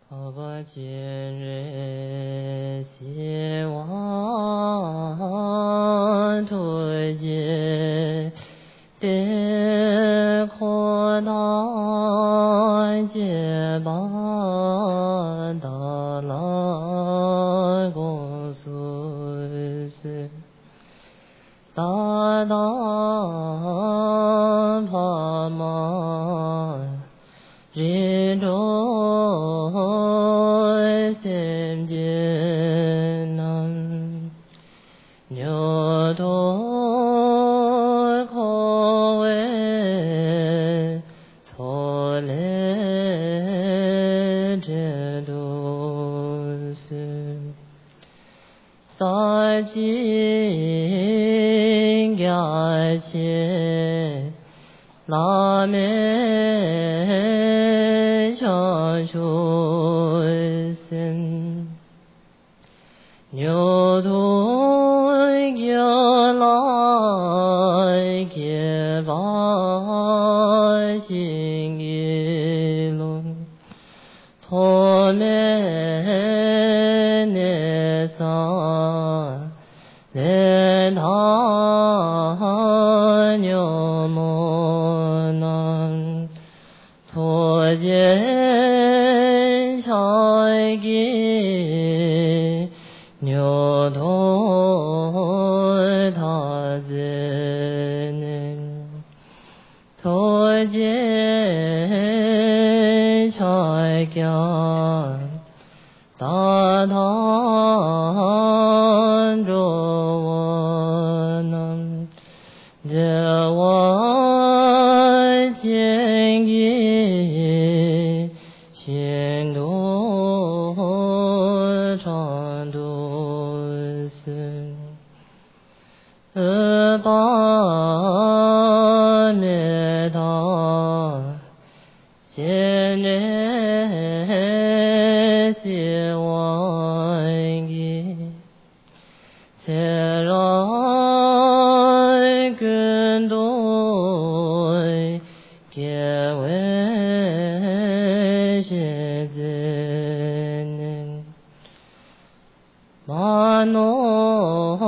好吧，今日希望途径的扩大解巴达拉公苏斯达达帕玛日多心艰难牛多可为错来这都是三金感谢拉面相处心牛头叫来给把心一龙托面内桑来他牛莫难托见上给牛头他真托见上家大堂着我能这我见意心多长多是把灭他现在希望给才让更多给为现在马诺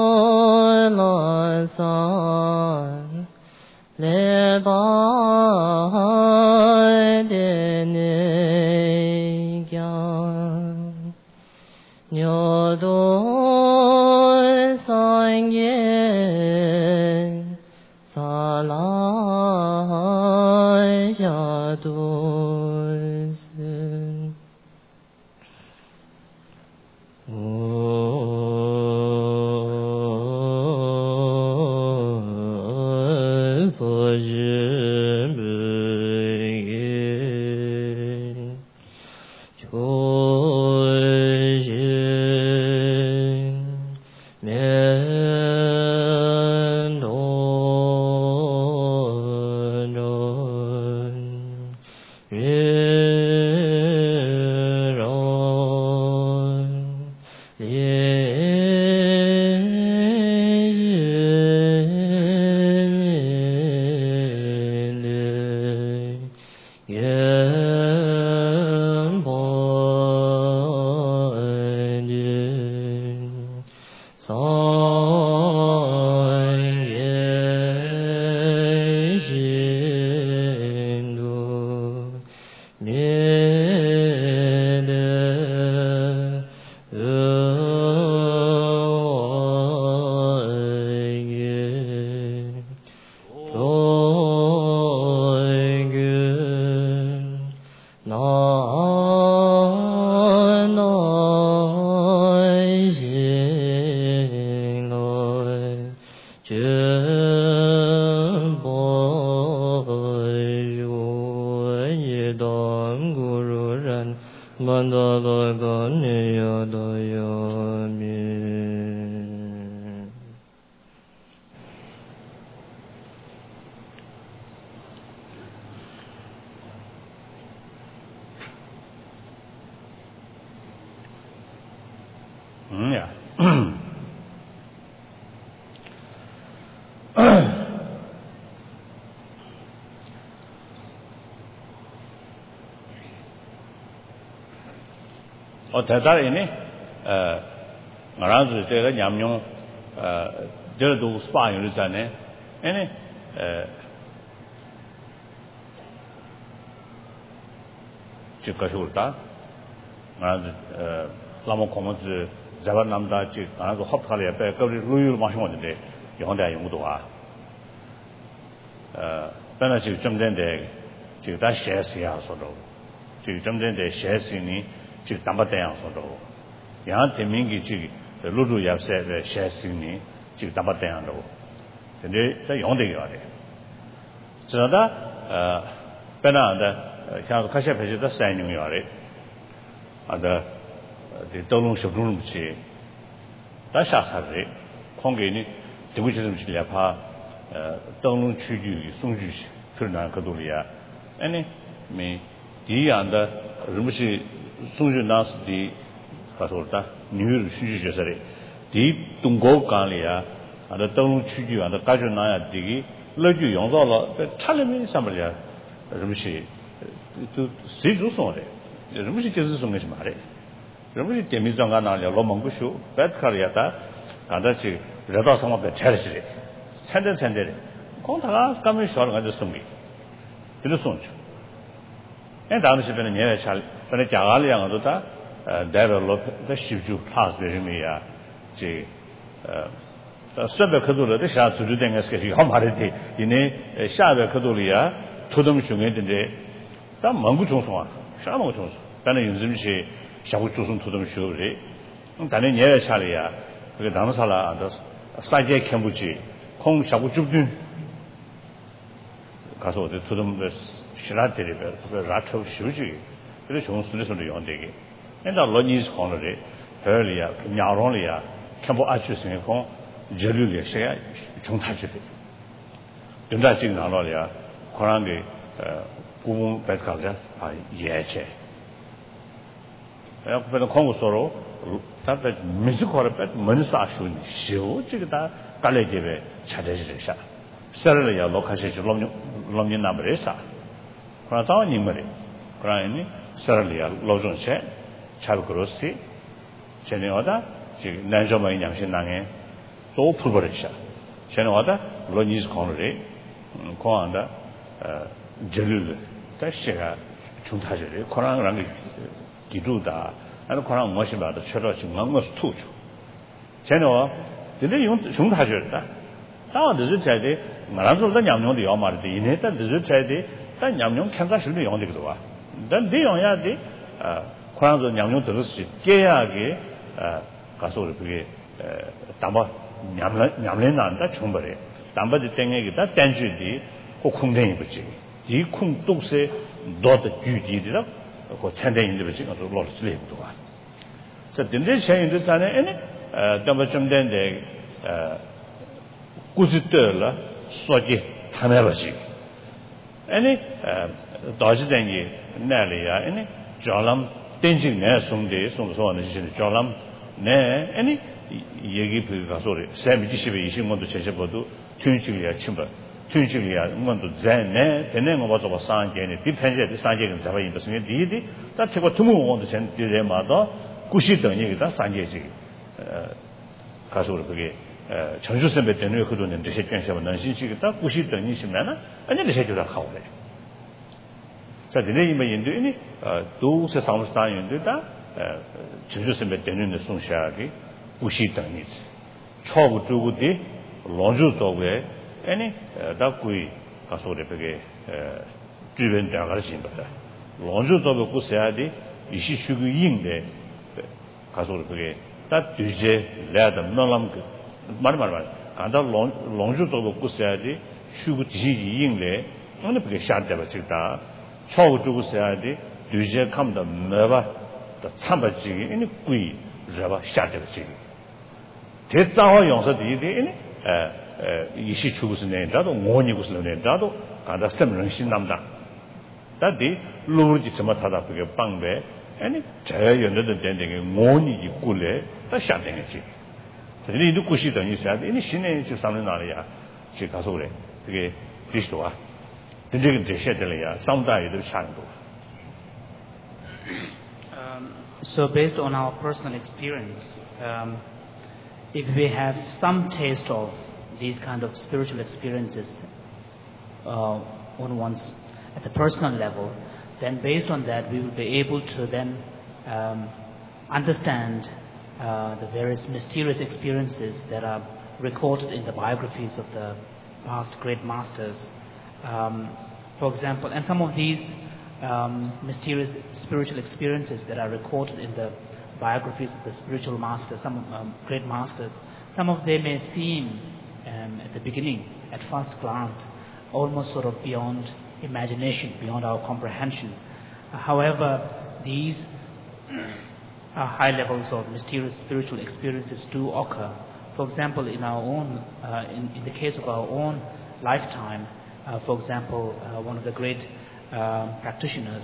拉桑来把的那样牛多三年萨拉下多是所知不言求人面多人人容愿波人三业心度灭的业多愿难心来真般若一当古如然曼达拉嘎尼亚达亚米呀 대단히네 말아서 제가 냠용 저도 스파 유리잖아요. 아니 지가쇼다 말아서 라모 코먼트 자바남다 지 알아서 합탈에 배 거기 루유를 마시면 되는데 영대 용도와本来就这么点的，就咱学习啊说着，就这么点的学习呢，就当不这样说着，然后对面的就录入也是的学习呢，就当不这样着，现在在用这个的，知道的本来的像是科学培训的3年要的，的都弄小众不去，咱下啥的，空给你对不起对不起，哪怕。登陆区域送去去南克多利亚，哎没第一样的什么是送去那是的，他说的女儿去就是的，第东高港里啊，的登陆区域啊，的感觉那样的，那就用到了，差了没什么的，什么是就谁主送的，什么是就是送给什么的，什么是点名状啊那里老蒙古修，白卡里啊他去热到什么个拆了去的。参的，光他刚没晓得俺就送给，就是送去。哎，当时本来年来下来，本来家里两个都他带了老在修就他是什么呀？这700克多了，这下组织点个是个好嘛的的，因为下边克多里啊，土东熊的的，但蒙古种啊，啥蒙古种？当然有什么些下回做成土东熊的，当然年来下来呀，这个当时啥了，都3节看不起。空下不住顿，告诉我的土东的希腊这里边，这个拉抽休息，这个从事的时候用这个，按照老年是看了的，这里啊，鸟笼里啊，看不安全情况，热流的谁啊，从他去的，正在经常里啊，可能的故宫白搞的啊也去，然后反正看我说了。他把没事考了，把门啥修这个他干来这边查的是啥？啥了要老开始就老年拿不来啥？可能早年没得，可能呢啥了要老中钱，查不过来，现在我的这个男生们良心男人都풀버렸어。现在我的老年是考了的，可能的这里的这个从他这里可能让给记住的。那可能我是把它缺少情况，我是吐出。现在我这里用熊大学的，当然这是在的，我那时候在娘娘的要嘛的，因为但这是在的，但娘娘看咱手里用这个的吧，但这样呀的，可能是娘娘这个是这样的，告诉我这个担保娘娘难的成本的，担保的等一个他单据的或空间也不行，一空都是多的具体的了。或参点人的这个都老是累不多啊。这真正参与的咱呢，咱们这么的估计得了，说的他们不行。到时等于那里啊，叫他们电信呢送说呢就是叫他们呢，也给比如说的3米的设备一些我都切切不都听起来清白。推进里啊，我们都在呢，在那我做过3届的，第3届跟这个也不是第一的，但结果他们我们先就在嘛到，过去等于给他3届这个，告诉我这个城市生活等于很多人这些捐献能进去的，但过去等于什么呢？这些就是好的。在这里因为应对呢，都是上山应对的，城市生活等于的送下的，过去等于超过这个的，老就作为。他归他说的这个剧本两个行不的，老就这个故事啊的，一些学个硬的，他说的这个，他对些来的那么个，慢，看到老就这个故事啊的，学个这些硬的，我们不给下掉了这个，超过这个事啊的，对些看不到没吧，的参不这个，归是吧下掉了这个，这正好用上第一的，一些出是呢，这都我你故事呢，这都看到什么人心那么大，但对路的怎么他这个帮呗，这有那种点个我你的过来，他下点个去，这里的故事等于啥？现在就上到哪里啊？就告诉我嘞，这个历史啊，这个这些这里啊，上大也都差不多。 So based on our personal experience, if we have some taste of these kind of spiritual experiences on one's at the personal level, then based on that we will be able to then understand the various mysterious experiences that are recorded in the biographies of the past great masters. For example, and some of these mysterious spiritual experiences that are recorded in the biographies of the spiritual masters, some great masters, some of them may seem at the beginning, at first glance, almost sort of beyond imagination, beyond our comprehension. However, these high levels of mysterious spiritual experiences do occur. For example, in our own, in the case of our own lifetime, for example, one of the great practitioners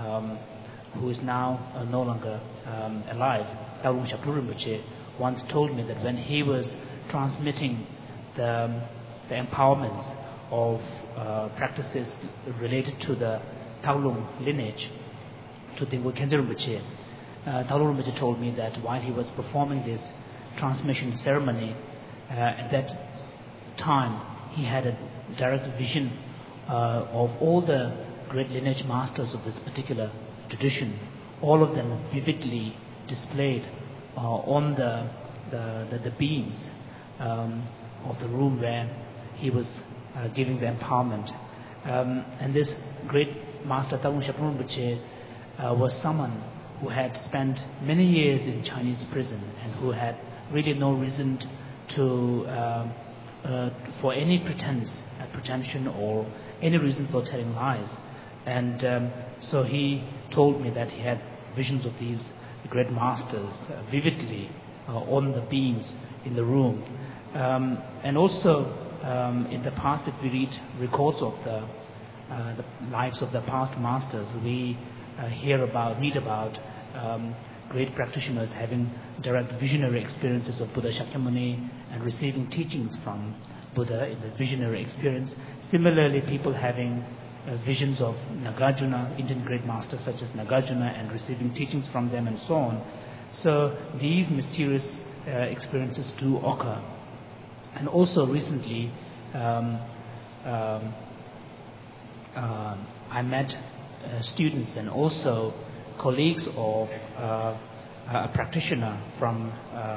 who is now no longer alive, Tharung Shapur Rinpoche, once told me that when he was transmitting the empowerments of practices related to the Taulung lineage to Dengpo Khyentse Rinpoche, Tharung Rinpoche told me that while he was performing this transmission ceremony, at that time he had a direct vision of all the great lineage masters of this particular tradition, all of them vividly displayed on the beams of the room where he was giving the empowerment. And this great master Tharung Shapur Rinpoche was someone who had spent many years in Chinese prison and who had really no reason to for any pretension or any reason for telling lies. And so he told me that he had visions of these great masters vividly on the beams in the room. And also in the past, if we read records of the lives of the past masters, we read about great practitioners having direct visionary experiences of Buddha Shakyamuni and receiving teachings from Buddha in the visionary experience. Similarly, people having visions of Nagarjuna, Indian great masters such as Nagarjuna, and receiving teachings from them and so on. So these mysterious experiences do occur. And also recently, I met students and also colleagues of a practitioner from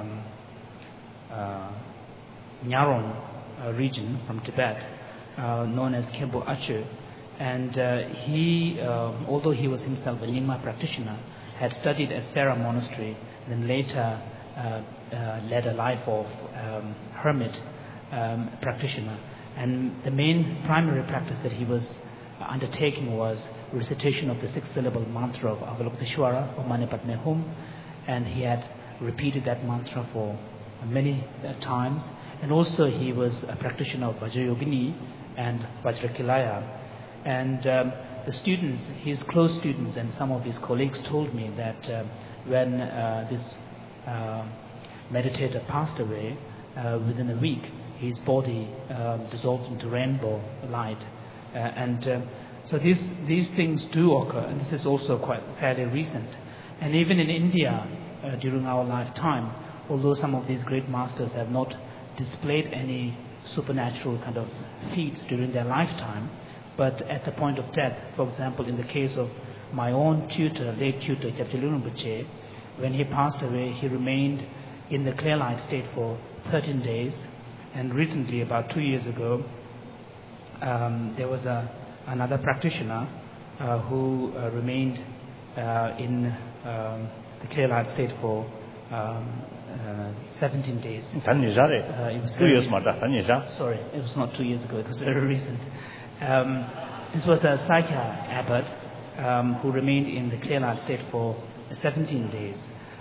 Nyaron region, from Tibet, known as Khenpo Achu. And he, although he was himself a Nyingma practitioner, had studied at Sera Monastery, then later led a life of hermit practitioner. And the main primary practice that he was undertaking was recitation of the 6-syllable mantra of Avalokiteshvara, Om Mani Padme Hum, and he had repeated that mantra for many times. And also he was a practitioner of Vajrayogini and Vajrakilaya. And the students, his close students and some of his colleagues told me that when this meditator passed away, within a week his body dissolved into rainbow light. So these things do occur, and this is also quite fairly recent. And even in India, during our lifetime, although some of these great masters have not displayed any supernatural kind of feats during their lifetime, but at the point of death, for example, in the case of my own tutor, late tutor, Kyabje Lungren Rinpoche, when he passed away, he remained in the clear light state for 13 days. And recently, about 2 years ago, there was another practitioner who remained in the clear light state for 17 days. It was 2 years. Sorry, it was not 2 years ago. It was very recent. This was a Sakya abbot who remained in the clear light state for 17 days.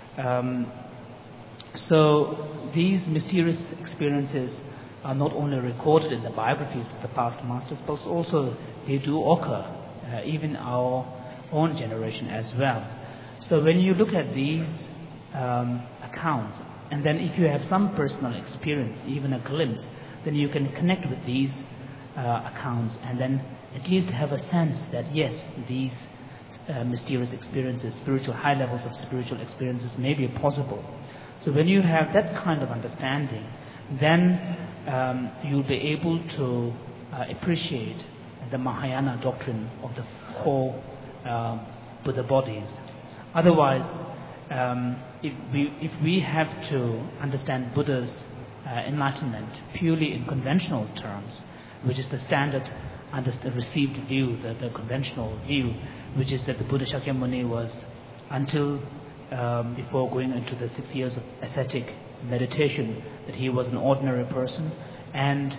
So these mysterious experiences are not only recorded in the biographies of the past masters, but also they do occur even our own generation as well. So when you look at these accounts, and then if you have some personal experience, even a glimpse, then you can connect with these accounts and then at least have a sense that yes, these mysterious experiences, high levels of spiritual experiences may be possible. So when you have that kind of understanding, then you'll be able to appreciate the Mahayana doctrine of the 4 Buddha bodies. Otherwise, if we have to understand Buddha's enlightenment purely in conventional terms, which is the standard received view, the conventional view, which is that the Buddha Shakyamuni was, until before going into the 6 years of ascetic meditation, that he was an ordinary person, and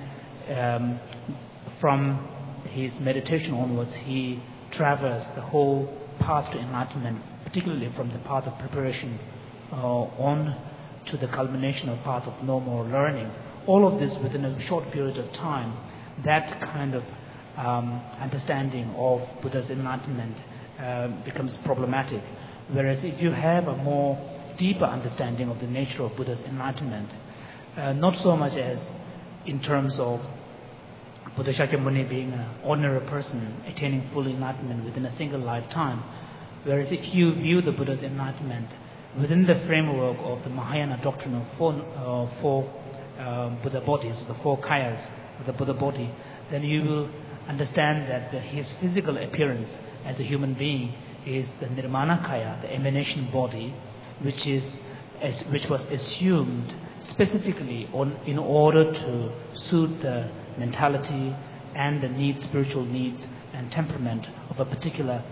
from his meditation onwards he traversed the whole path to enlightenment, particularly from the path of preparation on to the culmination of path of no more learning. All of this within a short period of time. That kind of understanding of Buddha's enlightenment becomes problematic. Whereas if you have a more deeper understanding of the nature of Buddha's enlightenment, not so much as in terms of Buddha Shakyamuni being an ordinary person attaining full enlightenment within a single lifetime, whereas if you view the Buddha's enlightenment within the framework of the Mahayana doctrine of 4 Buddha bodies, the 4 kayas of the Buddha body, then you will understand that his physical appearance as a human being is the Nirmana Kaya, the emanation body, which was assumed specifically in order to suit the mentality and the needs, spiritual needs and temperament of a particular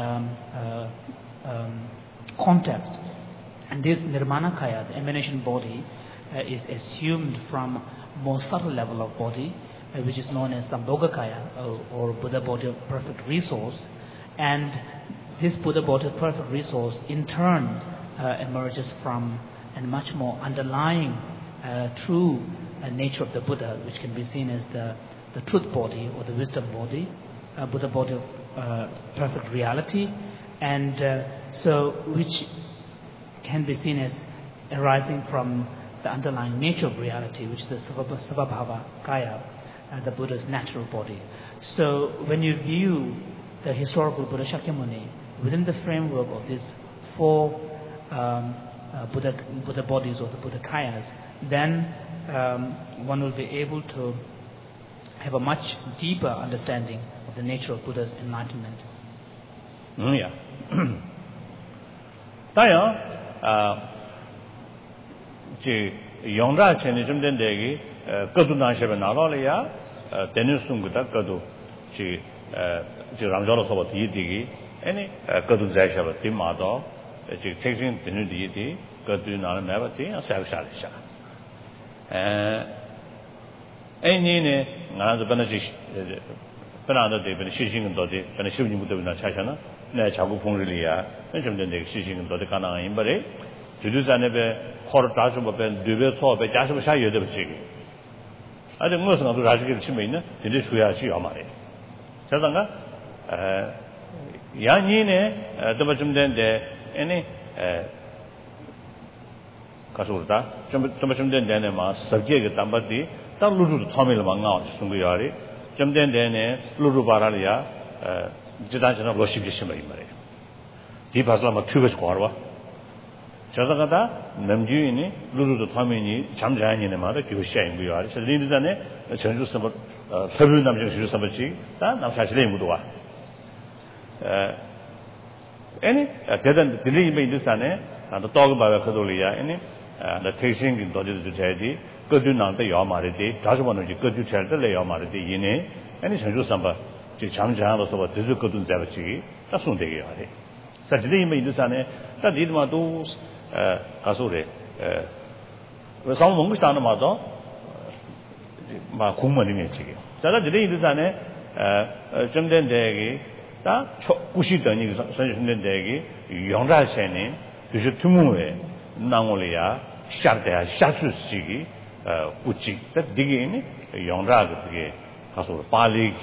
context. And this Nirmana Kaya, the emanation body, is assumed from more subtle level of body, which is known as Sambhogakaya, or Buddha body of perfect resource. And this Buddha body of perfect resource in turn emerges from a much more underlying true nature of the Buddha, which can be seen as the truth body or the wisdom body, Buddha body of perfect reality, and so which can be seen as arising from the underlying nature of reality, which is the Svabhava Kaya, the Buddha's natural body. So when you view the historical Buddha Shakyamuni within the framework of these 4 Buddha bodies or the Buddha Kayas, then one will be able to have a much deeper understanding of the nature of Buddha's enlightenment. Yeah. Taya, Yongra Cheni Jumden Degi, Kadu Nashaban Nalalia, Dennis Sunguta, Kadu, Ramjala Sobat Yidi, any Kadu Zashava Timado, taking the new deity, Kadu Nalamavati, and Savshalisha. Any Nana Benajish, Penanda de Benishing and Dodi, Benishing Mutavina Chachana, Nachabu Pungilia, and Jumden Shishing and Dodicana in Bari, to do Zanebe. Hortasum ben Duvet saw by Jasper Shire the Chigi. I think most of the Rajic Chimina, in this we are Shiamari. Chazanga Yanine, the Bajum den de any Kasurta, Tomachum den Denema, Sergei Tambati, Talu Tomil Manga, Sunguyari, Jamden Dene, Luru Baralia, Jidan of Worship Shimari. Deep Aslama Cubis Quarwa. Chazagata, Namjuini, Lulu Tomini, Chamjani, and Mother, you shame we are. So, Lindane, Chanju Sabat, Fabu Namju Sabachi, that now such name would do. Any, didn't believe me this ane, and the dog by Kadolia, any, the tasting in Dodges to Teddy, good do not the Yamarity, Tasmanaji, good to tell the Yamarity, Yine, any Chanju Samba, Chamjan or Sabat, Tizuko Zavachi, that's one day. Such name in this ane, that did my doors. Kasure, some Mungistan Mado, Makumani Chigi. So that the day is an Jumden Degi, that Kushitani, Sanjun Degi, Yonda Seni, Tumu, Nangolia, Sharte, Shasu Sigi, Uchi, that digging, Yonda, Kasur, Pali,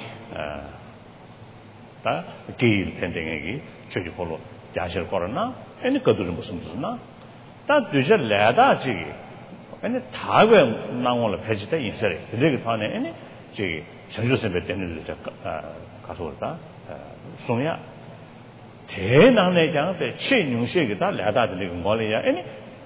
Gil, Tending, Church follow, Jasher Corona, any Kaduru Muslims. That is a ladder, and the Taiwan Nangola vegetarian in Seri, the Ligatana, any Changes in the Kasurta, Sonia, 대난내장 때 최용식이다 라다들이 거래야 아니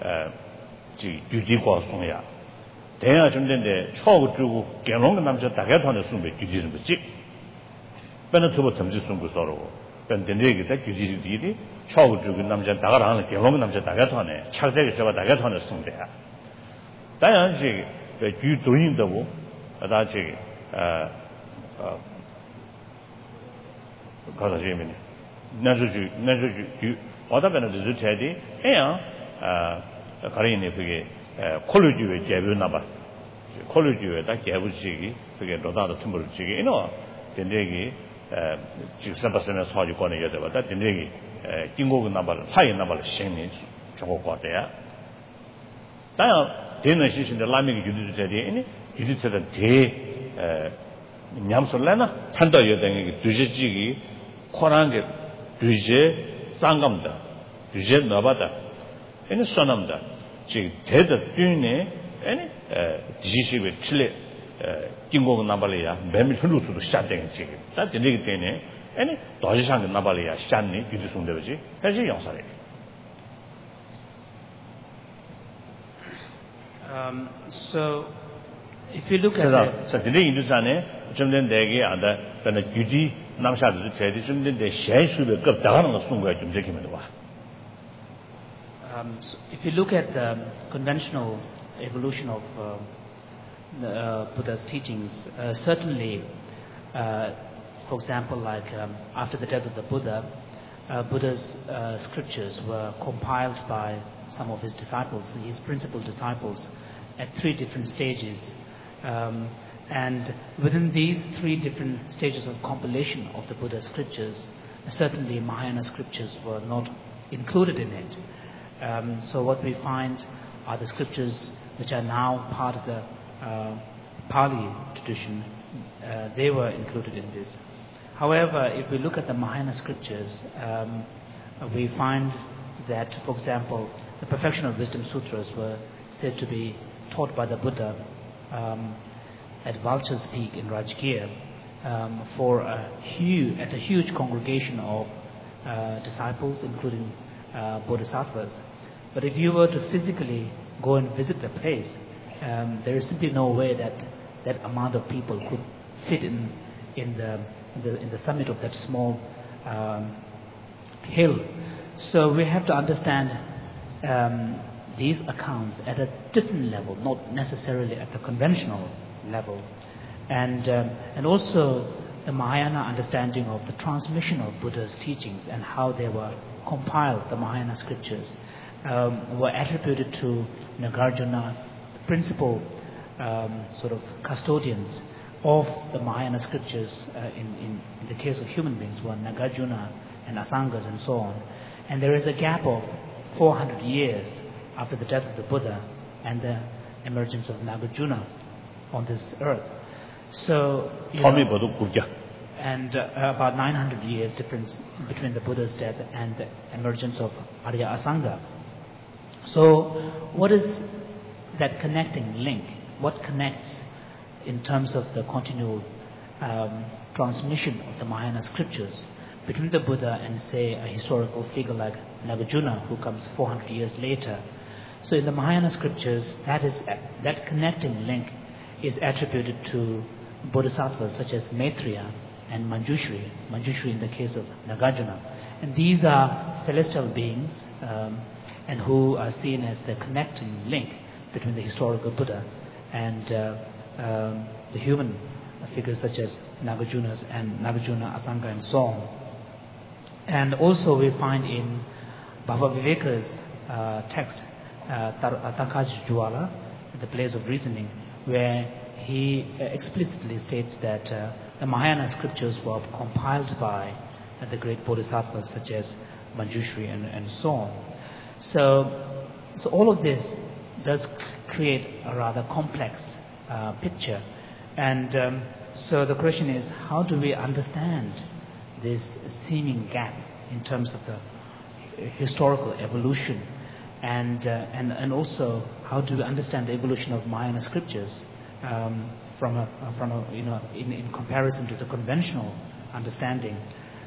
주지 과송이야 대야 좀 된데 초고 주고 개롱 남자 다가 타는 숨에 주지는 뭐지 변은 두번 점지 숨고 서로 변된데게 다 주지들이 초고 주고 남자 다가라는 개롱 남자 다가 타네 차대게 저가 다가 타는 숨대야 당연히 주 돈인다고 다지 가서 재미네 나주주 어다변을 주체디 해야 가리네 그게 콜루지에 제비나 봐 콜루지에 다 제부지기 그게 로다도 틈을 지기 이노 된대기 직선바스는 소지 권에 여자보다 된대기 인고가 나발 사이 나발 신이 저거 거대야 다야 되는 시신의 라미기 주주제디 이니 주주제는 대 냠솔라나 판도 여당이 두지지기 코란게 두제 쌍감다 두제 나바다 에는 선남다 지 대더 뛰네 에네 지시베 칠레 긴고 나발이야 매미 흘루수도 샷된 지기 다 되게 되네 에네 도시상 나발이야 샷니 비두송되지 해지 영사래 So if you look at so today in Dusane 좀된 대게 안다 그러나 규지 남샤도 제대 좀된데 셰수베 급 다가는 거 순거야 좀 제기면 와 so if you look at the conventional evolution of the Buddha's teachings, certainly, for example, like after the death of the Buddha, Buddha's scriptures were compiled by some of his disciples, his principal disciples, at 3 different stages. And within these 3 different stages of compilation of the Buddha's scriptures, certainly Mahayana scriptures were not included in it. So what we find are the scriptures which are now part of the Pali tradition. They were included in this. However, if we look at the Mahayana scriptures, we find that, for example, the Perfection of Wisdom Sutras were said to be taught by the Buddha at Vulture's Peak in Rajgir at a huge congregation of disciples, including bodhisattvas. But if you were to physically go and visit the place, there is simply no way that that amount of people could fit in the summit of that small hill. So we have to understand these accounts at a different level, not necessarily at the conventional level, and also the Mahayana understanding of the transmission of Buddha's teachings and how they were compiled. The Mahayana scriptures were attributed to Nagarjuna, the principal sort of custodians of the Mahayana scriptures. In the case of human beings, were Nagarjuna and Asangas and so on. And there is a gap of 400 years after the death of the Buddha and the emergence of Nagarjuna on this earth. So, and about 900 years difference between the Buddha's death and the emergence of Arya Asanga. So, what is that connecting link? What connects in terms of the continual transmission of the Mahayana scriptures between the Buddha and, say, a historical figure like Nagarjuna, who comes 400 years later? So, in the Mahayana scriptures, that connecting link is attributed to bodhisattvas such as Maitreya and Manjushri. Manjushri in the case of Nagarjuna. And these are celestial beings and who are seen as the connecting link between the historical Buddha and the human figures such as Nagarjuna, Asanga and so on. And also we find in Bhava Viveka's text, Tankaj Jwala, The Place of Reasoning, where he explicitly states that the Mahayana scriptures were compiled by the great bodhisattvas such as Manjushri and so on. So all of this does create a rather complex picture. And so the question is, how do we understand this seeming gap in terms of the historical evolution, and also how do we understand the evolution of Mahayana scriptures in comparison to the conventional understanding?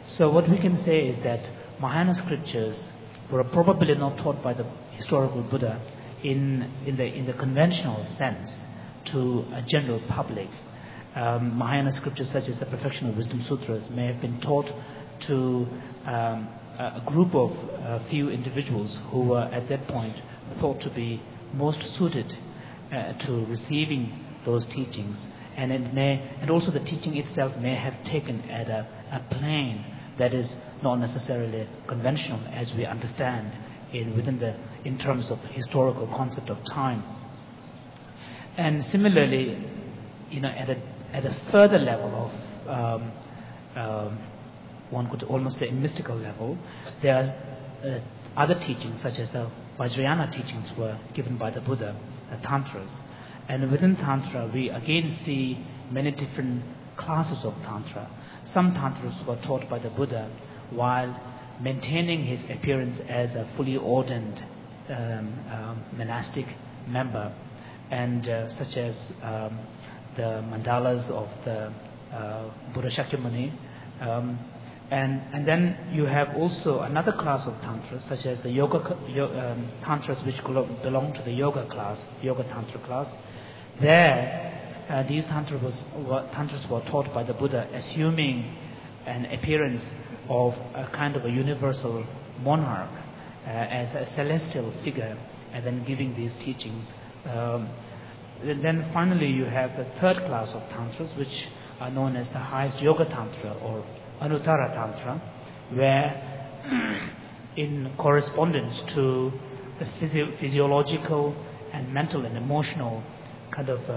So what we can say is that Mahayana scriptures were probably not taught by the historical Buddha in the conventional sense to a general public. Mahayana scriptures such as the Perfection of Wisdom Sutras may have been taught to a group of few individuals who were at that point thought to be most suited to receiving those teachings, and also the teaching itself may have taken at a plane that is not necessarily conventional as we understand in terms of historical concept of time. And similarly, at a further level of one could almost say a mystical level, there are other teachings such as the Vajrayana teachings were given by the Buddha, the Tantras. And within Tantra, we again see many different classes of Tantra. Some Tantras were taught by the Buddha while maintaining his appearance as a fully ordained monastic member, and such as the mandalas of the Buddha Shakyamuni. And then you have also another class of tantras, such as the tantras which belong to the yoga tantra class. There, these tantras were taught by the Buddha, assuming an appearance of a kind of a universal monarch as a celestial figure, and then giving these teachings. Then finally, you have the third class of tantras, which are known as the highest yoga tantra or Anuttara Tantra, where in correspondence to the physiological and mental and emotional kind of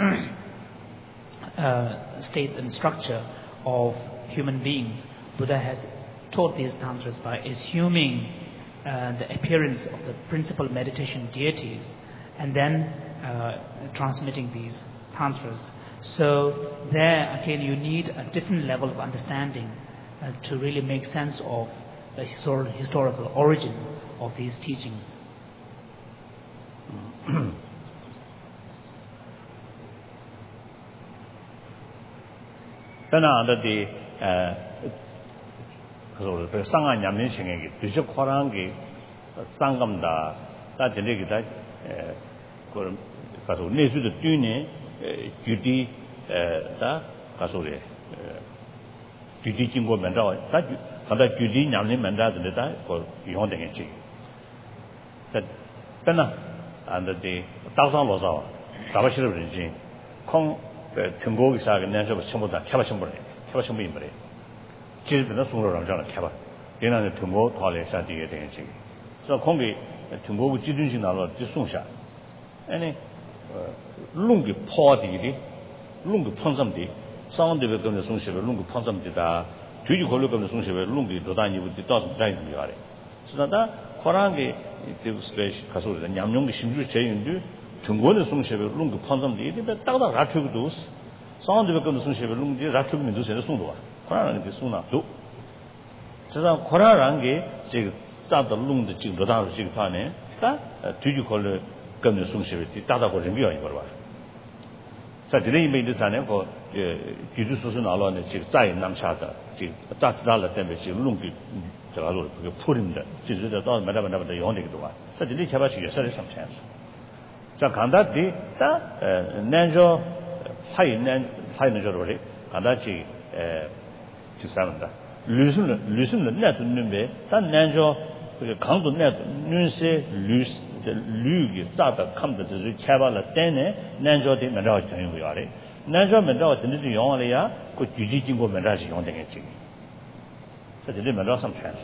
state and structure of human beings, Buddha has taught these tantras by assuming the appearance of the principal meditation deities and then transmitting these tantras. So there again you need a different level of understanding to really make sense of the historical origin of these teachings. Judy Kasore Judy Jingo Manda, that Judy Namli Manda, the letter for Yonding Chi. Said Pena and the thousand was our Tabashir regime. Kong Tungo Sag and Nanjo Shimoda, Kabashimbre. Jis the Sura Ramjana Kaba. In the Tungo, Tole Sadi Chi. So Kongi Tungo Jidin Nalo, Jisunsha. Any lungi party, lungi Ponsam, sound developed the Sunship, lungi Ponsam dida, Tuju Koluk of the Sunship, lungi, Dodani with the dozen died in the area. So that Korangi, the space Kasur, and Yamung Shinju Chayin, Tungo the Sunship, lungi Ponsam did, but Tala Ratu dos, sound developed the Sunship, lungi, Ratu Mindus and the Sundua, Koran is Suna do. So that Korangi, she started the lung the Jingodan Jigpane, that Tuju Koluk. Come the Sunship, Tata for Review in Gorba. So today you made this for Judusun Alon, Zai Namchata, that's Dala Temperature, Lungi, put in the dog, Madame the Yonic one. So the Kabashi, you said some chance. So Kanda di Nanjo High Najori, Kandachi to Samanda. Listen the net number, that Nanjo, Kandu net, Nunse, loose. Lug Zata come to the Kavala Dene, Nanjo de Menage in Viare. Nanjo Menage in the Yonia could you jingle Menage on the Etching. So they didn't some chance.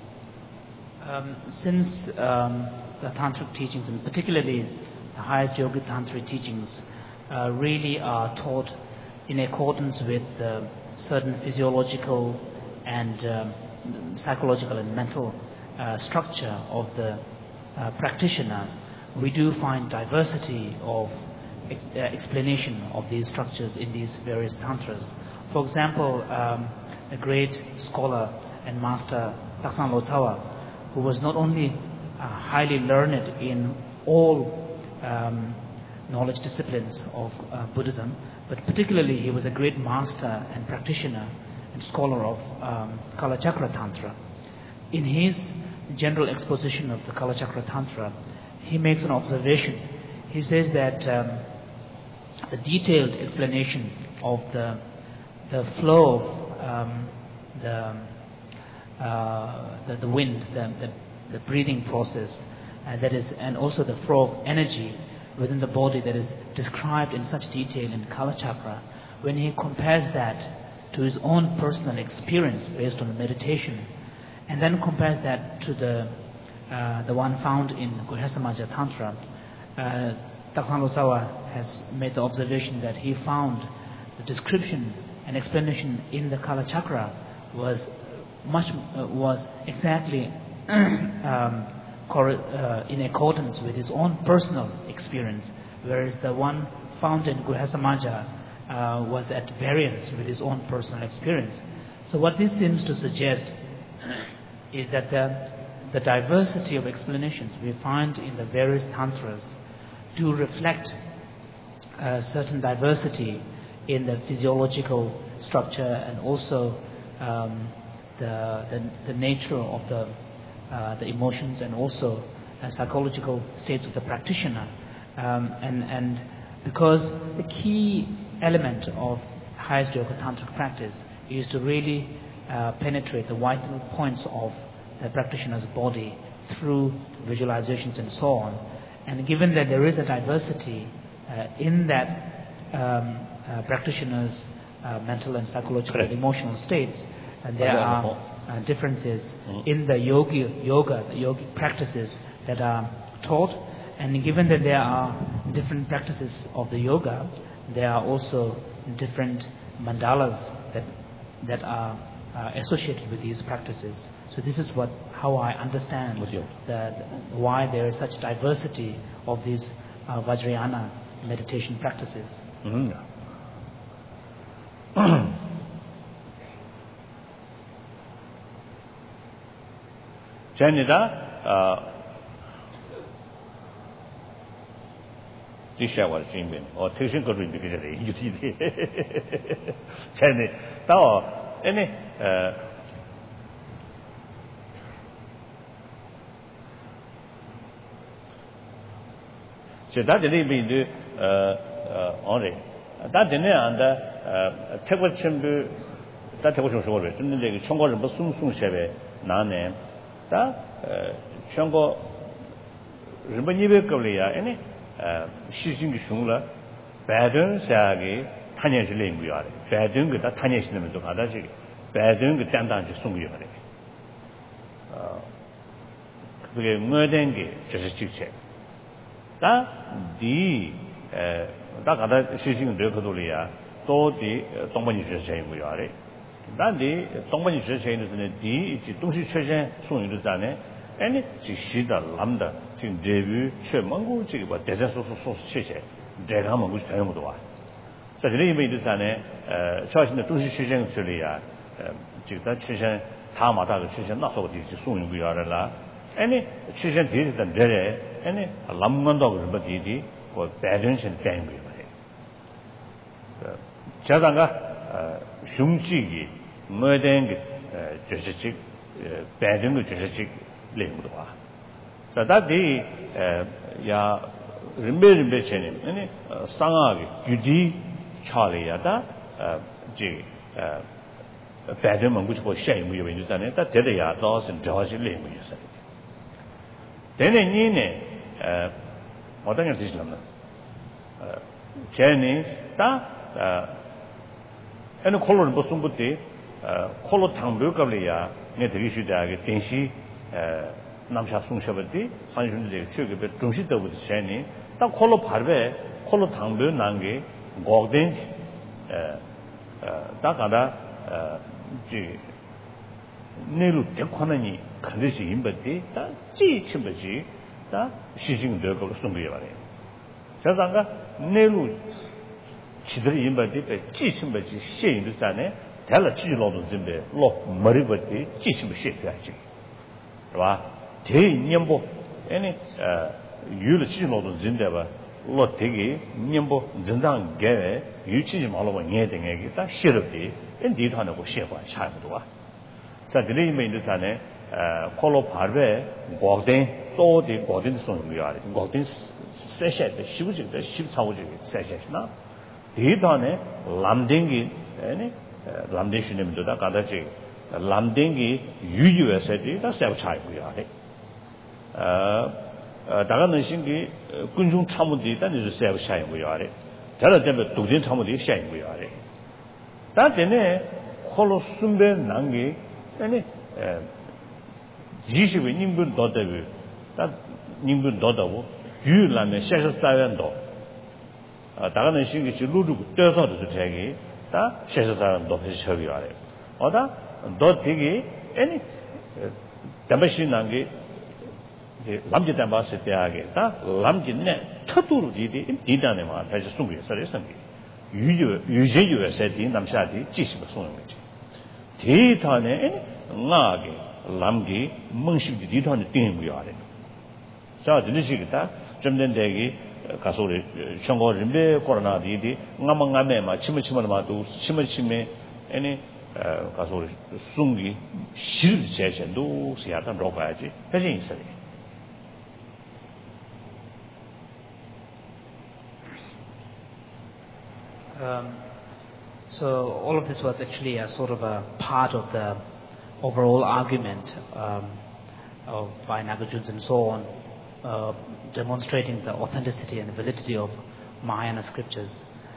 Since the Tantric teachings, and particularly the highest yogic Tantric teachings, really are taught in accordance with certain physiological and psychological and mental structure of the practitioner, we do find diversity of explanation of these structures in these various tantras. For example, a great scholar and master Taksan Lotsawa, who was not only highly learned in all knowledge disciplines of Buddhism, but particularly he was a great master and practitioner and scholar of Kalachakra Tantra. In his general exposition of the Kalachakra Tantra, he makes an observation. He says that the detailed explanation of the flow of the wind, the breathing process, that is, and also the flow of energy within the body that is described in such detail in Kalachakra, when he compares that to his own personal experience based on meditation, and then compares that to the one found in Guhyasamaja Tantra, Taksan Losava has made the observation that he found the description and explanation in the Kalachakra was exactly in accordance with his own personal experience, whereas the one found in Guhyasamaja was at variance with his own personal experience. So what this seems to suggest is that the diversity of explanations we find in the various tantras do reflect certain diversity in the physiological structure and also the nature of the emotions and also psychological states of the practitioner. And because the key element of highest yoga tantric practice is to really penetrate the vital points of the practitioner's body through visualizations and so on. And given that there is a diversity in that practitioner's mental and psychological and emotional states, and there are differences in the yogic practices that are taught, and given that there are different practices of the yoga, there are also different mandalas that are associated with these practices. So this is how I understand why there is such diversity of these Vajrayana meditation practices. Janida Disha was dreaming or teaching could be you did. Now, any so that didn't mean only that didn't under take what chimbu that was so over. Didn't they chongo the soon shave nane that chongo Ribanibe Korea any 시신 중라 배든 사기 탄예실인 거야. 배든 그다 탄예실면 또 가다지. 배든 그 단단지 송이요 그래. 그게 뭐된 게 저서 직체. 다디 다 가다 시신 되거돌이야. 또디 동반이 주셔인 거야. 다디 동반이 주셔인은 디 이제 동시 최신 송이도 자네. 아니 지시다 람다 지금 데뷔 최망고 저기 뭐 대자소소 시세 내가 먹고 싶은 것도 와. 자, 이런 의미도 자네 처신의 도시 시장 처리야. 지금 최신 다마다 그 최신 나서고 뒤지 송용 거야라. 아니 최신 뒤에다 내래. 아니 람만도 그런 뒤디 그 배전신 땡 거야. 자장가 흉지기 뭐된 게 저식 배전 거 저식 레무도 와. 자, 다디 야 림베 체님 아니 상하게 규디 차리야다 지 배전 먹고 싶어 샤이무 요인잖아요. 다 대대야 도선 저하실 레무 있어. 대내니네 어떤 게 되시려나? 제니 다 아니 콜로는 무슨 부터 콜로 탕벽을이야. 내 되게 쉬다게 den시 남샤 송셔버디 산준데 최근에 중시더부터 제니 딱 콜로 발베 콜로 당배 난게 고된 다가다 지 내로 대관하니 컨디시 임버디 다 지침버지 다 시징도 거 송비에 말이에요. 자상가 내로 지들이 임버디 지침버지 시인도 자네 달라 지로도 준비 로 머리버디 지침버 시켜야지. 봐. 대년보 아니 유를 지노도 진대봐 되게 님보 전당 게 유치지 말고 nghe 되게 다 싫었지 인디하고 시행과 차이도와 자 드리면 인도산에 콜로 바베 고든 또디 고든 손이야 고든 세셔도 시부지도 십사오지 세셔나 대단에 람댕기 아니 람데시님도다 가다지 람댕기 유유에서도 다 세고 차이고요 다가는 신기 군중 참모들이 일단 세고 차이고요 아래 저는 때문에 도진 참모들이 차이고요 아래 다때네 콜로 숨베 난게 아니 지식의 님분 더더비 다 님분 더더고 유라면 셰셔사연도 다가는 신기 루루 떼서도 되게 다 셰셔사연도 해셔요 아래 어다 너 되게 아니 담배신 난게 람지 담바스 때하게 다 람지네 첫도로 이단에 막 다시 숨겨 서래서 유제유에 세디 남샤디 지식을 쏘는 거지 대단에 나게 람기 멍식이 디단에 띵는 거야 아래 자 드리시겠다 좀 된대기 가소리 청고림베 코로나 디디 ngamangam에 막 치무치무를 마도 치무치메 아니 가소리 숨기 실 제전도 시야단 로가야지 해진 있어요. So all of this was actually a sort of a part of the overall argument by Nagarjuns and so on, demonstrating the authenticity and validity of Mahayana scriptures.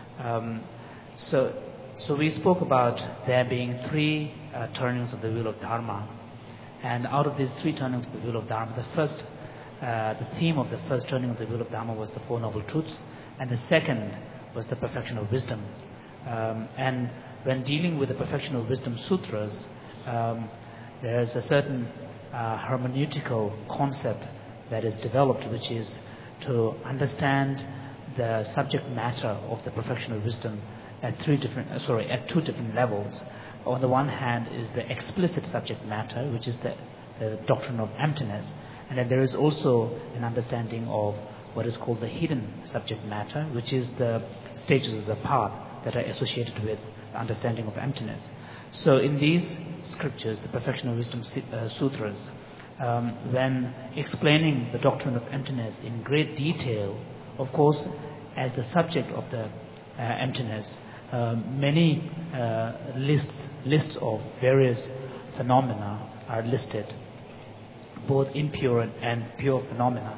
So we spoke about there being three turnings of the wheel of Dharma, and out of these three turnings of the wheel of Dharma, the theme of the first turning of the wheel of Dharma was the Four Noble Truths, and the second was the Perfection of Wisdom. And when dealing with the Perfection of Wisdom sutras, there is a certain hermeneutical concept that is developed, which is to understand the subject matter of the Perfection of Wisdom at two different levels. On the one hand is the explicit subject matter, which is the doctrine of emptiness, and then there is also an understanding of what is called the hidden subject matter, which is the stages of the path that are associated with the understanding of emptiness. So in these scriptures, the Perfection of Wisdom sutras, when explaining the doctrine of emptiness in great detail, of course, as the subject of the emptiness, many lists of various phenomena are listed, both impure and pure phenomena.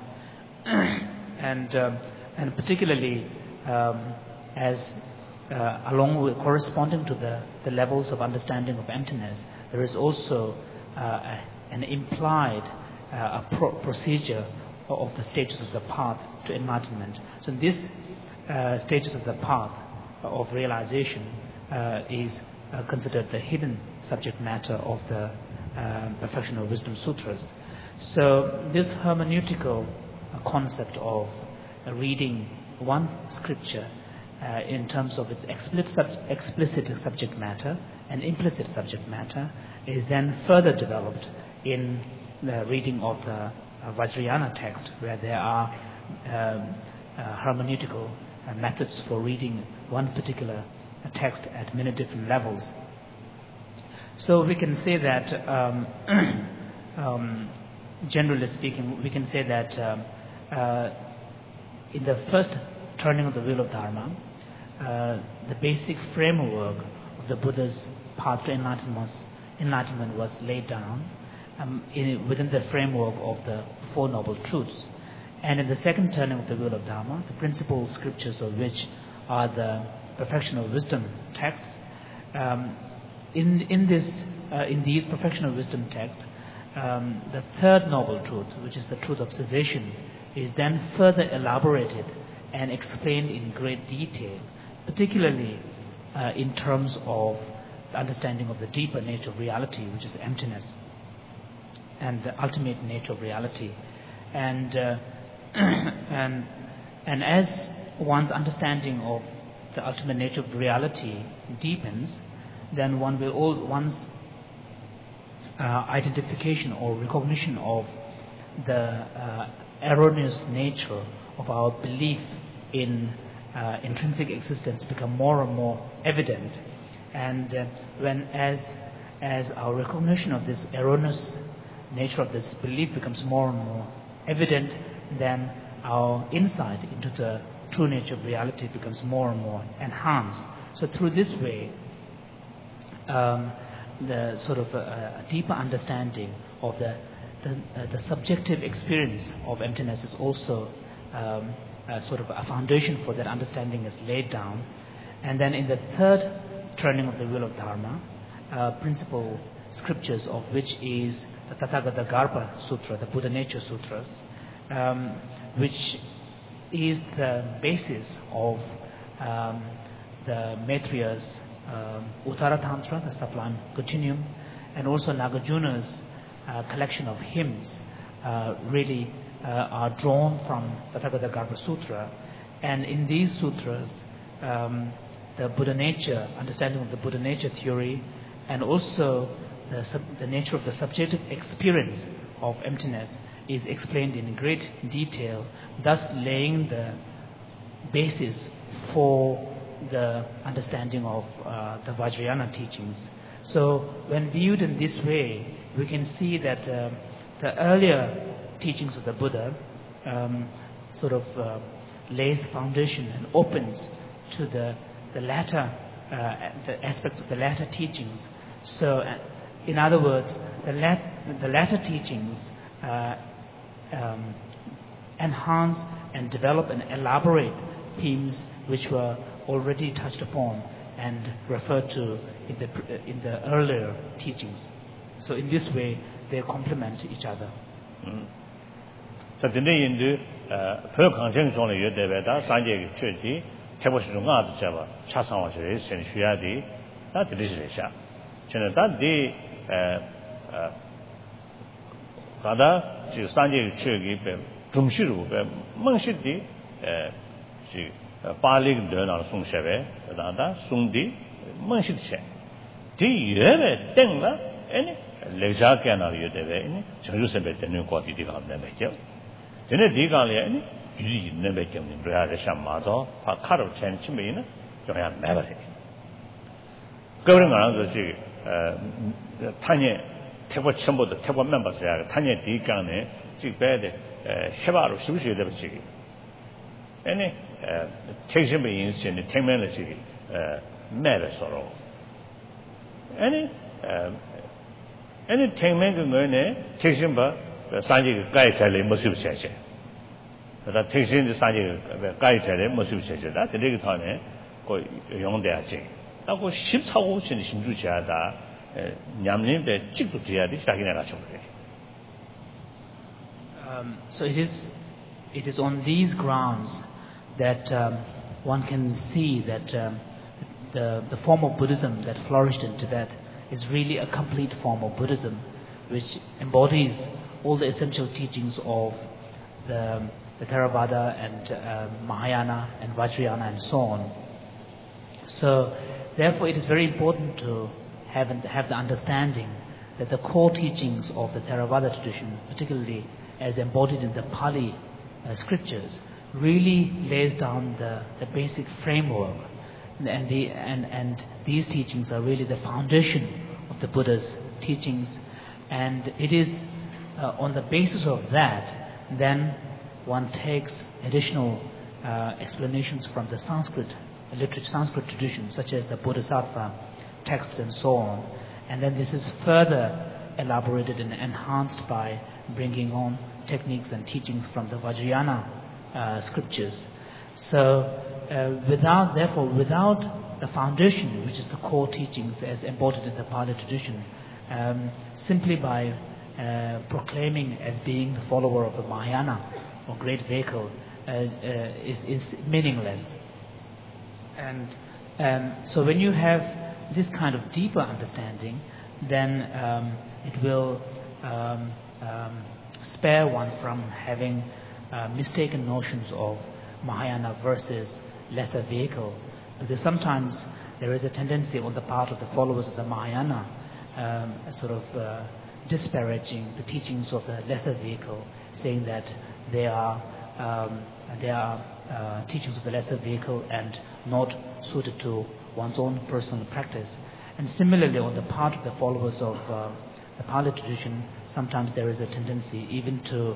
And particularly as along with corresponding to the levels of understanding of emptiness, there is also an implied procedure of the stages of the path to enlightenment. So these stages of the path of realization is considered the hidden subject matter of the Perfection of Wisdom Sutras. So this hermeneutical concept of reading one scripture in terms of its explicit subject matter and implicit subject matter is then further developed in the reading of the Vajrayana text, where there are hermeneutical methods for reading one particular text at many different levels. So we can say that, generally speaking, we can say that in the first turning of the wheel of Dharma, the basic framework of the Buddha's path to enlightenment was laid down within the framework of the Four Noble Truths. And in the second turning of the wheel of Dharma, the principal scriptures of which are the Perfection of Wisdom texts, in these Perfection of Wisdom texts, the third noble truth, which is the truth of cessation, is then further elaborated and explained in great detail, particularly in terms of the understanding of the deeper nature of reality, which is emptiness, and the ultimate nature of reality. And as one's understanding of the ultimate nature of reality deepens, then one's identification or recognition of the erroneous nature of our belief in intrinsic existence become more and more evident. And as our recognition of this erroneous nature of this belief becomes more and more evident, then our insight into the true nature of reality becomes more and more enhanced. So through this way, the sort of a deeper understanding of the subjective experience of emptiness is also sort of a foundation for that understanding is laid down. And then in the third turning of the wheel of Dharma, principal scriptures of which is the Tathagata Garbha Sutra, the Buddha Nature Sutras, which is the basis of the Maitriya's Uttara Tantra, the Sublime Continuum, and also Nagarjuna's collection of hymns really are drawn from the Tathagata Garbha Sutra. And in these sutras, the Buddha nature, understanding of the Buddha nature theory, and also the nature of the subjective experience of emptiness is explained in great detail, thus laying the basis for the understanding of the Vajrayana teachings. So when viewed in this way, we can see that the earlier teachings of the Buddha sort of lays foundation and opens to the latter the aspects of the latter teachings. So in other words, the latter teachings enhance and develop and elaborate themes which were already touched upon and referred to in the earlier teachings. So in this way, they complement each other. So the name the per conjunction on the Yodeveda, Sanjay Church, Tabushunga, Java, Chasan, and Shuadi, that is the Sha. That the Kada, Sanjay Church, Tumshiru, Munshidi, Palik Dona Sung Shave, Dada, Sundi, Munshid. Do you ever think that any Leja can are you the Jerusalem, the new quantity of the Mekel? Then a digalia, you never came in Brasham Mazo, a cut of change to me, you have never. Going around the Tanya, Table Chamber, the table members there, Tanya Digane, Jibed, Hebar, Sushi, the Chigi. Any takes him in the 10 minutes, matter sorrow. Any 10 minutes, takes him by the Sanjay Guy Tele Muslim session. But that takes in the Sanjay Guy Tele Muslim session. That's the big time, go young there. That was ships house in Shinjucha, Yamlin, the Chikutia, the Sagina. So it is on these grounds that one can see that the form of Buddhism that flourished in Tibet is really a complete form of Buddhism, which embodies all the essential teachings of the Theravada and Mahayana and Vajrayana and so on. So, therefore, it is very important to have the understanding that the core teachings of the Theravada tradition, particularly as embodied in the Pali scriptures, really lays down the basic framework, and these teachings are really the foundation of the Buddha's teachings, and it is on the basis of that then one takes additional explanations from the Sanskrit literature, Sanskrit tradition, such as the Bodhisattva texts and so on, and then this is further elaborated and enhanced by bringing on techniques and teachings from the Vajrayana scriptures. So without the foundation, which is the core teachings as embodied in the Pali tradition, simply by proclaiming as being the follower of the Mahayana or great vehicle is meaningless. And so when you have this kind of deeper understanding, then it will spare one from having mistaken notions of Mahayana versus lesser vehicle, because sometimes there is a tendency on the part of the followers of the Mahayana sort of disparaging the teachings of the lesser vehicle, saying that they are teachings of the lesser vehicle and not suited to one's own personal practice. And similarly, on the part of the followers of the Pali tradition, sometimes there is a tendency even to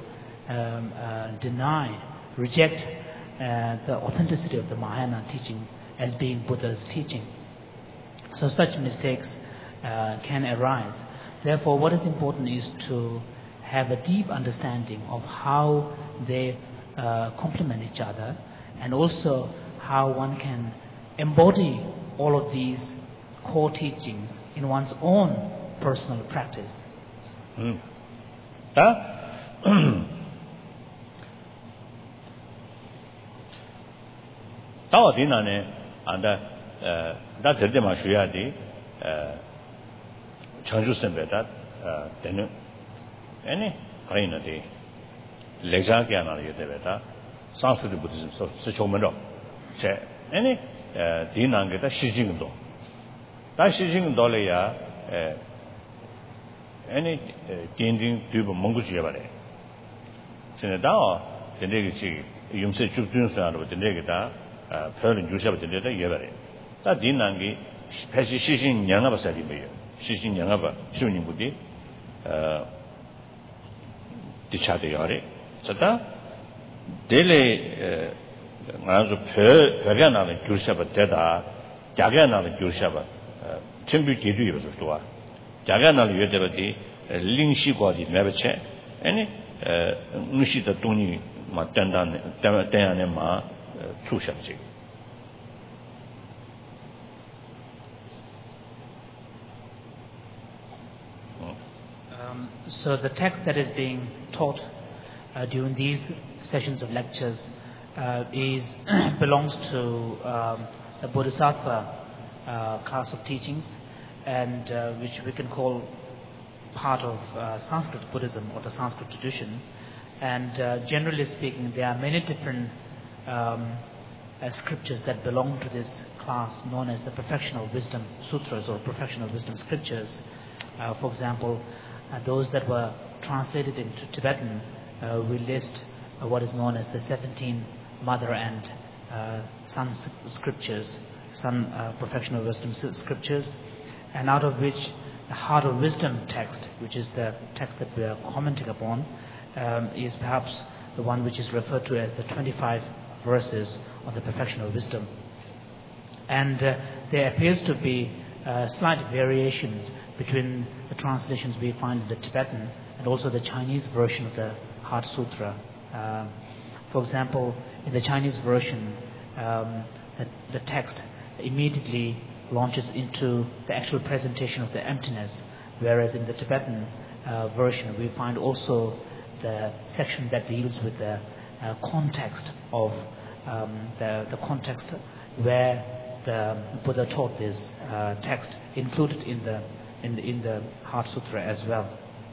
reject the authenticity of the Mahayana teaching as being Buddha's teaching. So such mistakes can arise. Therefore, what is important is to have a deep understanding of how they complement each other, and also how one can embody all of these core teachings in one's own personal practice. Sanskrit Buddhism, so Chomero. Any Dinangeta Shijingdo. That Shijingdolia any changing tube of Mongujavare. Senadao, the negative, you say Chuptun with the negata, Pearl and Jusha with the data Yavare. That Dinangi, Shijing Yanaba Sadimayo, Shijing Yanaba, Shuning Budi, the Chatayari. Sata Dele Nazo Pergana, Jushaba Teda, Jagana, Jushaba, Chimbu Kidu was to her. Jagana Yudevati, Lingshi body, Neverche, any Nushita Tuni, Matandan, Tayanema, Chushachi. So the text that is being taught during these sessions of lectures belongs to the Bodhisattva class of teachings, and which we can call part of Sanskrit Buddhism or the Sanskrit tradition. And generally speaking, there are many different scriptures that belong to this class, known as the Perfectional Wisdom Sutras or Perfectional Wisdom Scriptures. For example, those that were translated into Tibetan we list what is known as the 17 Mother and Son Scriptures, Son Perfectional Wisdom Scriptures, and out of which the Heart of Wisdom text, which is the text that we are commenting upon, is perhaps the one which is referred to as the 25 verses of the Perfectional Wisdom. And there appears to be slight variations between the translations we find in the Tibetan and also the Chinese version of the Heart Sutra. For example, in the Chinese version, the text immediately launches into the actual presentation of the emptiness, whereas in the Tibetan version we find also the section that deals with the context of the context where the Buddha taught this text, included in the Heart Sutra as well.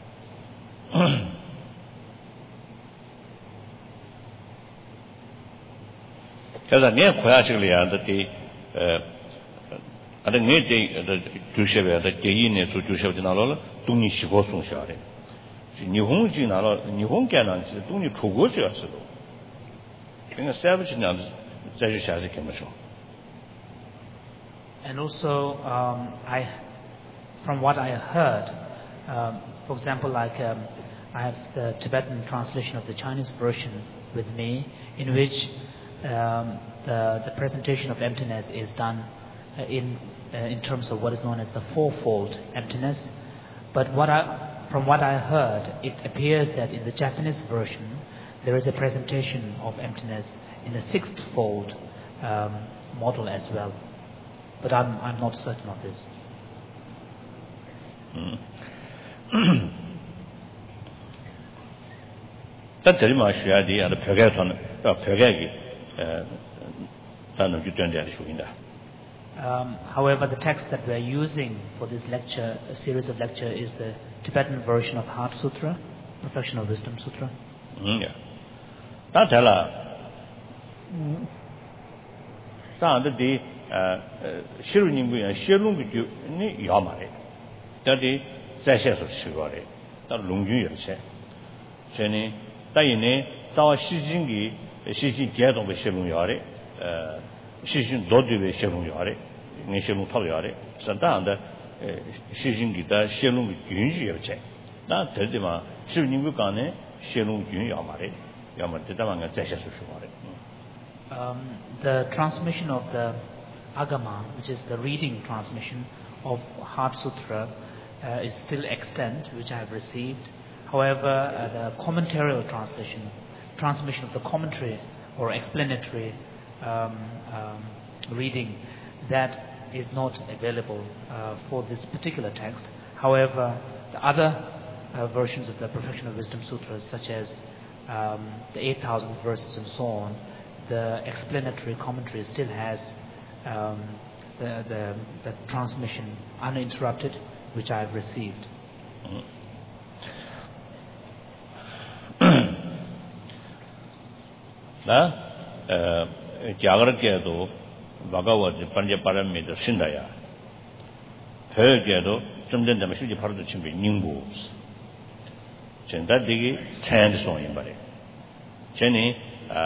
Because I near Quashiglia that the other near the Jusheva, the Jayin to Jushavinalola, Tuni Shigosun Shari. Nihon Jinalo, Nihon Canon, Tuni Kugoja. King of Savage now, Zajashadi Commission. And also, from what I heard, for example, like I have the Tibetan translation of the Chinese version with me, in which the presentation of emptiness is done in terms of what is known as the fourfold emptiness. But from what I heard, it appears that in the Japanese version there is a presentation of emptiness in the sixth-fold model as well. But I'm not certain of this. That's very much the idea of the Pegatan, however, the text that we are using for this lecture, a series of lecture, is the Tibetan version of Heart Sutra, Perfectional Wisdom Sutra. Yeah. That's a the Shiruningu and Shirungu Yamare. That is Sashes of Shigore, that Lungu Yase. Jenny, Diane, 자와 시진기 시진 계동의 시문요래 시진 도드의 시문요래 네 시문 탑요래 산다한데 시진기다 시문 균주여체 나 되지마 시민국 간에 시문 균요마래 야만 대담한가 자셔수수마래 The transmission of the Agama, which is the reading transmission of Heart Sutra, is still extant, which I have received. However, the commentarial transmission of the commentary or explanatory reading, that is not available for this particular text. However, the other versions of the Perfection of Wisdom Sutras, such as the 8,000 verses and so on, the explanatory commentary still has the transmission uninterrupted, which I have received. 자그렇게도 바가와지 반제바람에도 신다야. 별게도 좀 전에 실제 바로도 침비 닝부. 전다되게 찬송이 말이야. 전에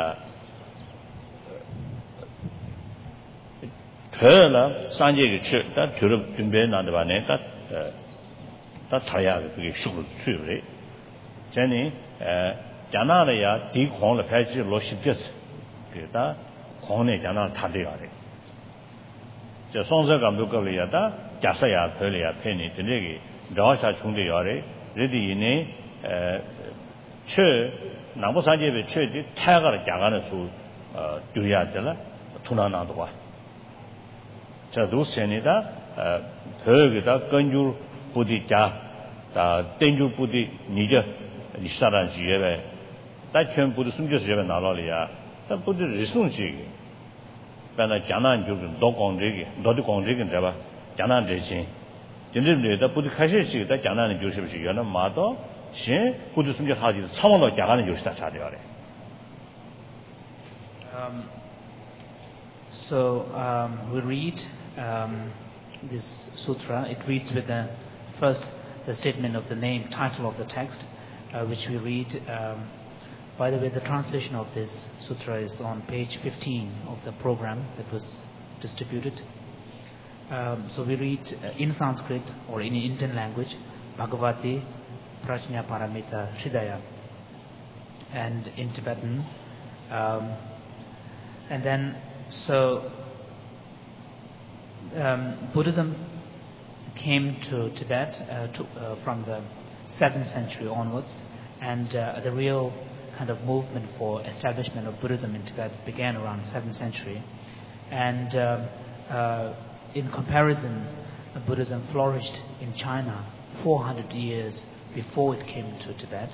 별나 산제게 다 들어 준비해 놨는데 반에 다 타야 그게 수를 수요래. 전에 자나라야 디콩을 패지 로시겠어. 그다 공내 자나 다 돼야 돼. 저 성서감도 걸려야다. 자사야 별이야 편이 되게 저사 중대야 돼. 레디네 최 나무산제베 최디 타가를 장하는 수 줘야 되나? 투나나도 와. 자 도세니다 별게다 건줄 부디자 다 땡줄 부디 니저 니사란 지에베 다 전부도 숨겨서 제가 나라리야 다 부디 리송지 반나 장난 좀 도공적이 너도 공적인 잡아 장난 대신 진짜로다 부디 카시시 다 장난은 조심시 연은 마도 신 부디 숨겨 하지 상원도 장난은 조심다 차려야 돼. So we read this sutra. It reads with the statement of the name, title of the text, which we read. By the way, the translation of this sutra is on page 15 of the program that was distributed. So we read in Sanskrit or in Indian language, Bhagavati Prajna Paramita Hridaya, and in Tibetan. And then, so Buddhism came to Tibet from the 7th century onwards, and the real kind of movement for establishment of Buddhism in Tibet began around 7th century. And in comparison, Buddhism flourished in China 400 years before it came to Tibet.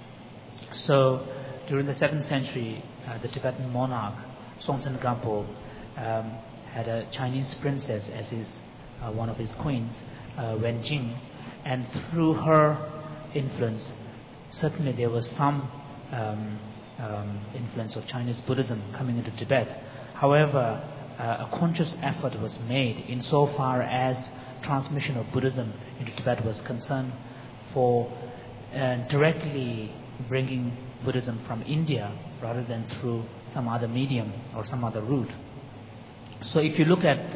So during the 7th century, the Tibetan monarch Songtsen Gampo had a Chinese princess as one of his queens, Wen Jing, and through her influence, certainly there was some influence of Chinese Buddhism coming into Tibet. However, a conscious effort was made insofar as transmission of Buddhism into Tibet was concerned for directly bringing Buddhism from India rather than through some other medium or some other route. So if you look at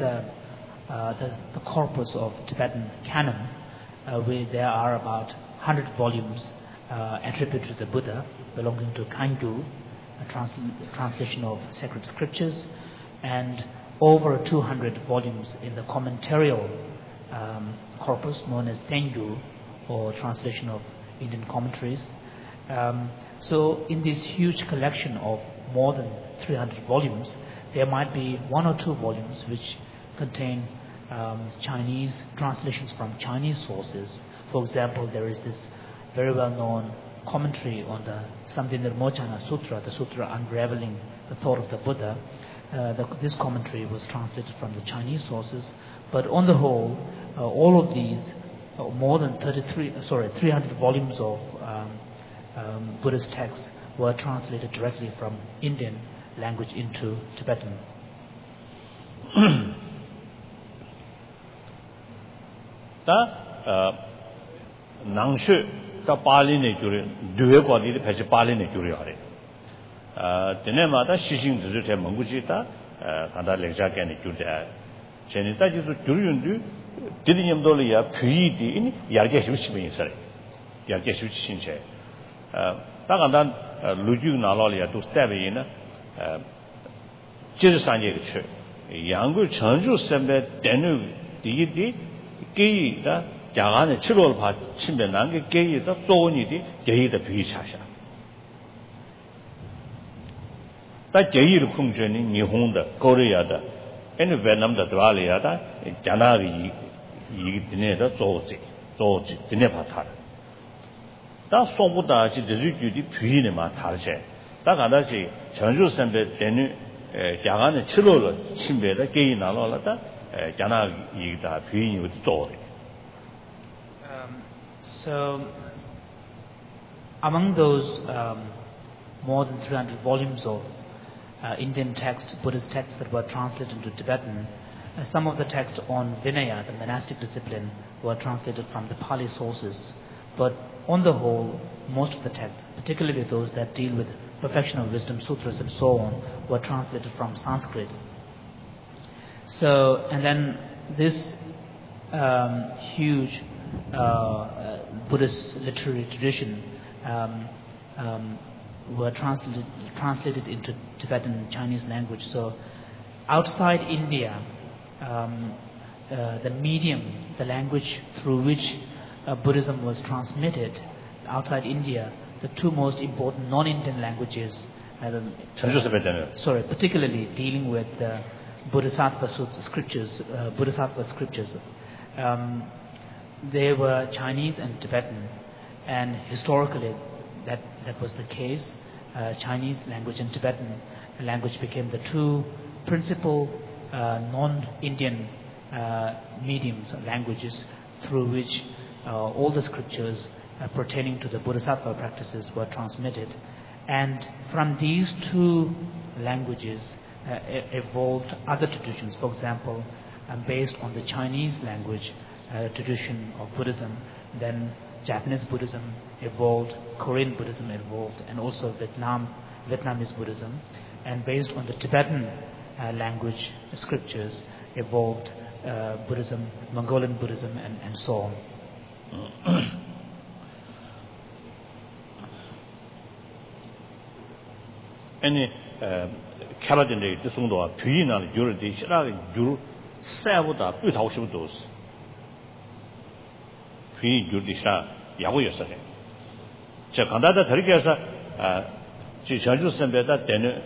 the corpus of Tibetan canon, there are about 100 volumes attributed to the Buddha belonging to Kangyur, a translation of sacred scriptures, and over 200 volumes in the commentarial corpus known as Tengyu, or translation of Indian commentaries. So in this huge collection of more than 300 volumes, there might be 1 or 2 volumes which contain Chinese translations from Chinese sources. For example, there is this very well-known commentary on the Samdhinirmochana Sutra, the sutra unraveling the thought of the Buddha. This commentary was translated from the Chinese sources, but on the whole, all of these, more than 300 volumes of Buddhist texts were translated directly from Indian language into Tibetan. Nangshu ta Pali ne jure, duwe kwa di pheche Pali ne jure hare. 때내마다 시신들을 제 먹고지다 간다 렉자견이 줄때 제니 따지도 줄윤도 디디님돌이야 퓨이디 야게 주시면 있어요. 야게 주시신체 다간단 루주 나라리아 또 스텝이나 제주산에 그 양구 전주 선배 때는 디디 게이다 야간에 7월 봐 침대 난게 게이다 소원이디 게이다 비차샤 다 게이를 공전이 일본다 코리아다 애니 베트남다 드라리아다 자나리 이 드네다 조지 드네 바타 다 소보다 지들이 비인에 마 다르세 다 간다시 전주 선배 때는 야간에 7월 침대다 게이 나라라다 자나리다 비인이 조리. So, among those more than 300 volumes of Indian texts, Buddhist texts that were translated into Tibetan, some of the texts on Vinaya, the monastic discipline, were translated from the Pali sources. But on the whole, most of the texts, particularly those that deal with perfection of wisdom, sutras and so on, were translated from Sanskrit. So, and then this huge Buddhist literary tradition were translated into Tibetan and Chinese language. So outside India, the medium, the language through which Buddhism was transmitted outside India, the two most important non-Indian languages, particularly dealing with Bodhisattva scriptures, they were Chinese and Tibetan, and historically that was the case. Chinese language and Tibetan language became the two principal non-Indian mediums, languages through which all the scriptures pertaining to the Bodhisattva practices were transmitted. And from these two languages evolved other traditions. For example, based on the Chinese language tradition of Buddhism, then Japanese Buddhism evolved, Korean Buddhism evolved, and also Vietnamese Buddhism. And based on the Tibetan language scriptures evolved Buddhism, Mongolian Buddhism, and so on. Any Caladin, this one, Pina, Juridi, Shirag, Jur, Savoda, Utaushus. P. Judisha, Yahweh Sake. Chakanda Tarikasa, Chichaju Sembeda, then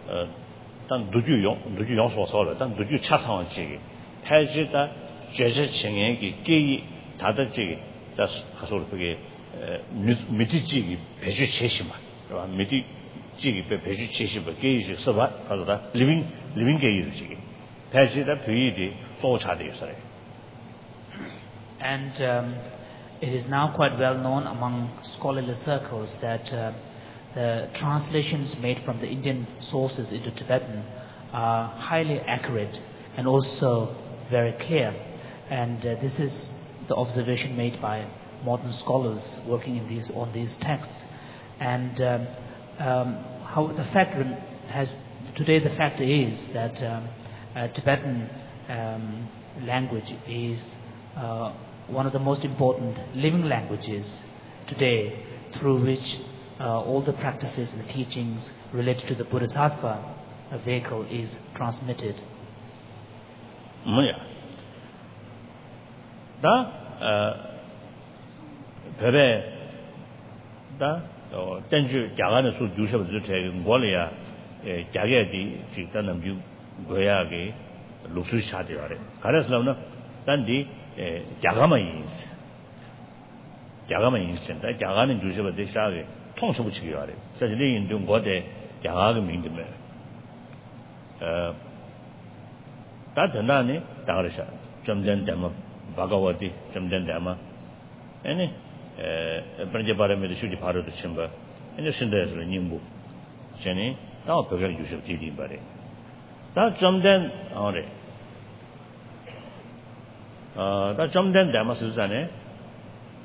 Duju Yong Sola, then Duju Chasan Chigi, Tajita, Jeje Chingegi, Gay, Tadaji, that's Hasolpigi, Mitiji, Peju Cheshima, Miti Jigi, Peju Cheshima, Gay, Sava, living Gay, Tajita, Pidi, Sochadi. And it is now quite well known among scholarly circles that the translations made from the Indian sources into Tibetan are highly accurate and also very clear. And this is the observation made by modern scholars working on these texts. And how the fact today the fact is that Tibetan language is one of the most important living languages today, through which all the practices and teachings related to the Bodhisattva vehicle is transmitted. Tenju Jagana Su Jusha Golia, Jagadi, Chitanam Goyagi, Lusu Shadiare. Karaslavna, Dandi. Jagama is Jagan and Jusha de Shari, Tonshu Chiari, such a in doing what a Jagaga mean to me. That the Nani, Darisha, Jamden Dama, Bhagavati, Jamden Dama, any Branjabara made the shooting part of the chamber, and the Sinders Nimbu, Jenny, now perfect use of TD body. That Jamden Ore. That Jamden Damasuzane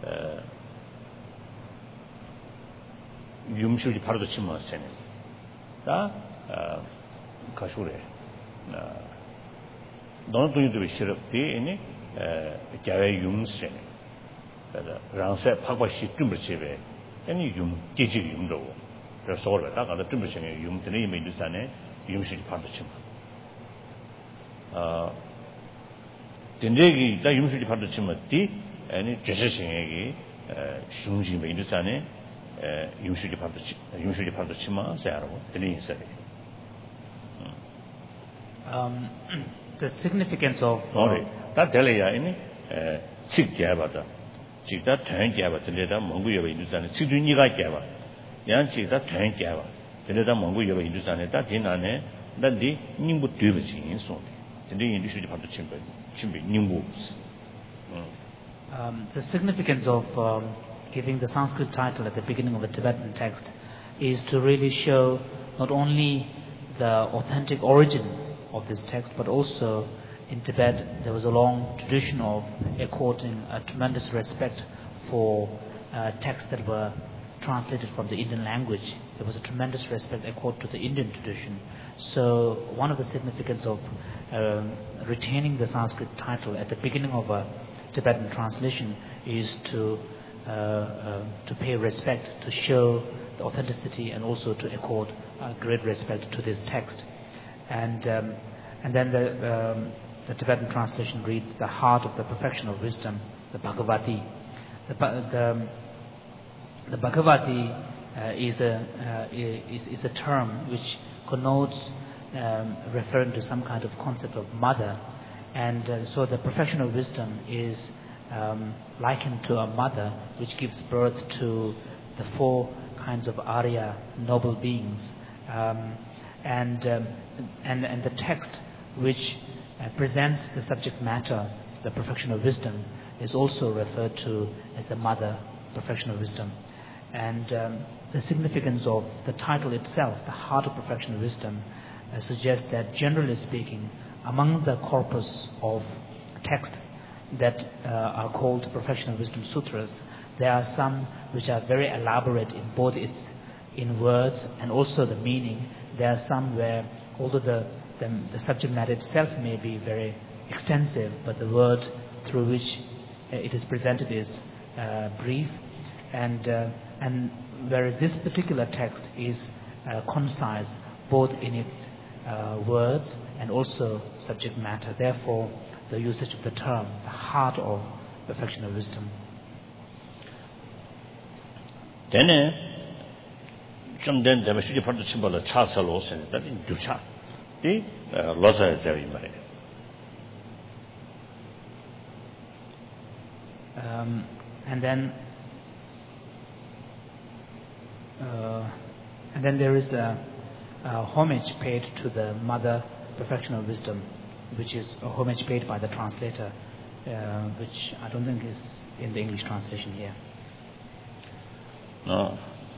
Yum should be part of the Chimma Senate. 다 가슈레 너는 돈이 싫었디 이니 자외 융세 랑세 파고시 좀 아니 융 계지 융도 그래서 서울에 다가도 좀 융들이 이미 있잖아요 융실이 받으시면 진짜기 다 융실이 받으시면 뒤 아니 제시생에게 슝지메 있잖아요 융실이 받으시면 세야로 들리 있어요. The significance of 다 될래야 이니 직계바다 직다 전계바 들려다 몽구여바 인도산에 직준이가 계바 양직다 전계바 들려다 몽구여바 인도산에 다 디나네 난디 닝부 뒤버지 인소 근데 인도시지 받도 침배 닝부 The significance of giving the Sanskrit title at the beginning of the Tibetan text is to really show not only the authentic origin of this text, but also in Tibet there was a long tradition of according a tremendous respect for texts that were translated from the Indian language. There was a tremendous respect accorded to the Indian tradition. So one of the significance of retaining the Sanskrit title at the beginning of a Tibetan translation is to pay respect, to show the authenticity, and also to accord great respect to this text. And then the Tibetan translation reads, "The heart of the perfection of wisdom, the Bhagavati." The Bhagavati is a term which connotes referring to some kind of concept of mother, and so the perfection of wisdom is likened to a mother which gives birth to the four kinds of Arya noble beings, and the text which presents the subject matter, the perfection of wisdom, is also referred to as the mother, perfection of wisdom. And the significance of the title itself, the heart of perfection of wisdom, suggests that generally speaking, among the corpus of text that are called Perfection of Wisdom Sutras, there are some which are very elaborate in both in words and also the meaning. There are some where, although the subject matter itself may be very extensive, but the word through which it is presented is brief, and whereas this particular text is concise both in its words and also subject matter. Therefore, the usage of the term, the heart of perfection of wisdom. Then, something that we should put the symbol of Chasalos and that in Ducha. The Loza is very much. And then there is a homage paid to the Mother Perfection of Wisdom, which is a homage paid by the translator, which I don't think is in the English translation here. No.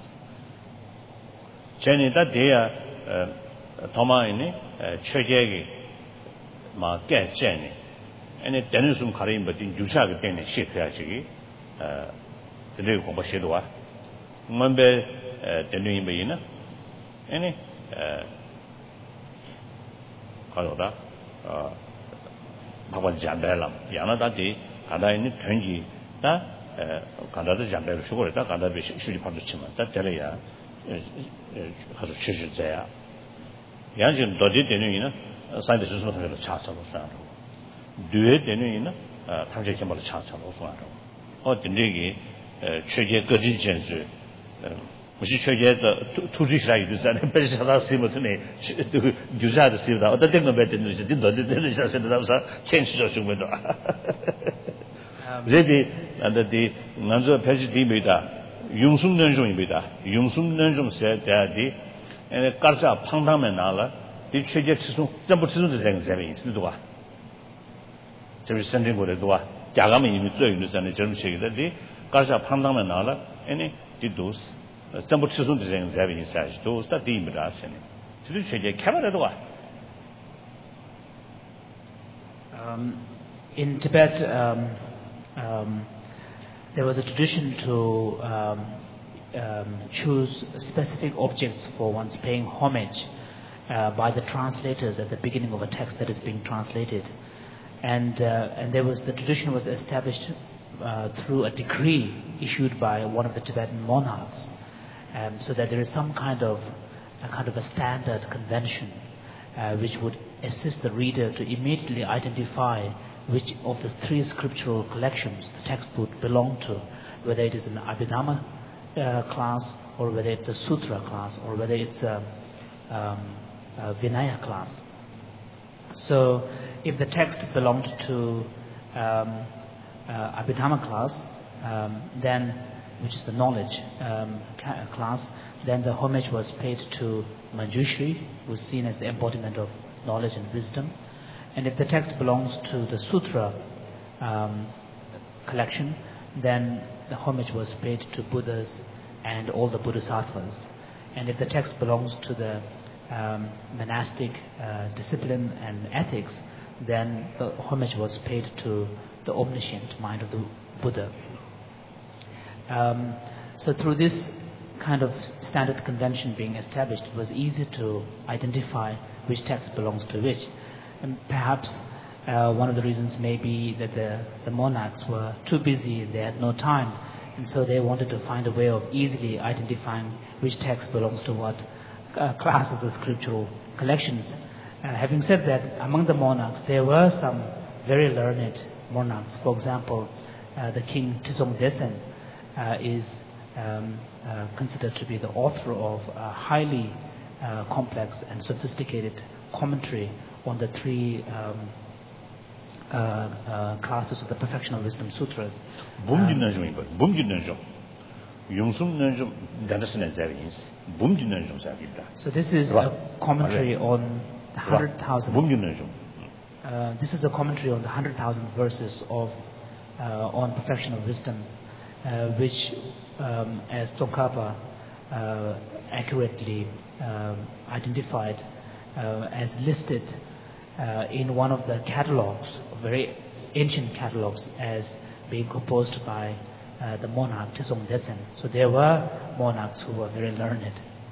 Jenny, that day, Toma in Chegegi, Ma get Jenny, and it Denisum Karim, but in Jushag Denny, ship actually, the new Hombashidua. Remember the new Imbayina? Any Kaloda, Papa Jambelam, Yanada day, Kada in 20, that Kada Jambel Sugar, that Kada should put the chima, that Telia has a church there. Yanjin Dodi Denuina, scientists is not a chance of Sando. Do it Denuina, Tanjak about a chance of Sando. Or the Nigi, Church Godigens. Which church two dish like this, and Pesha Simotone, do that, see that, the thing about it, didn't change the window. Ready, and the Nanzo Pesci Beta, Yungsum Nanjum Beta, Yungsum Nanjum said that the and a Karsa Pangdam and Allah, the church Zabutu the things having the door. There is something with the door. Jagami in the and the German shake that the Karsa Pangdam and Allah, any did those. Some of the things having inside those that deem it as any. To the change, camera door. In Tibet, there was a tradition to choose specific objects for one's paying homage by the translators at the beginning of a text that is being translated. And the tradition was established through a decree issued by one of the Tibetan monarchs, so that there is some kind of a standard convention which would assist the reader to immediately identify which of the three scriptural collections the text would belong to, whether it is an Abhidhamma class, or whether it's a Sutra class, or whether it's a Vinaya class. So if the text belonged to Abhidhamma class, then, which is the knowledge class, then the homage was paid to Manjushri, who is seen as the embodiment of knowledge and wisdom. And if the text belongs to the Sutra collection, then the homage was paid to Buddhas and all the Bodhisattvas. And if the text belongs to the monastic discipline and ethics, then the homage was paid to the omniscient mind of the Buddha. So through this kind of standard convention being established, it was easy to identify which text belongs to which. And perhaps one of the reasons may be that the monarchs were too busy, they had no time, and so they wanted to find a way of easily identifying which text belongs to what class of the scriptural collections. Having said that, among the monarchs there were some very learned monarchs. For example, the king Tizong Desen is considered to be the author of a highly complex and sophisticated commentary on the three classes of the Perfectional Wisdom Sutras. So this is a commentary on the 100,000. This is a commentary on the 100,000 verses of on Perfectional Wisdom, which, as Tsongkhapa accurately identified, as listed in one of the catalogues, very ancient catalogues, as being composed by the monarch Tizong Desen. So there were monarchs who were very learned.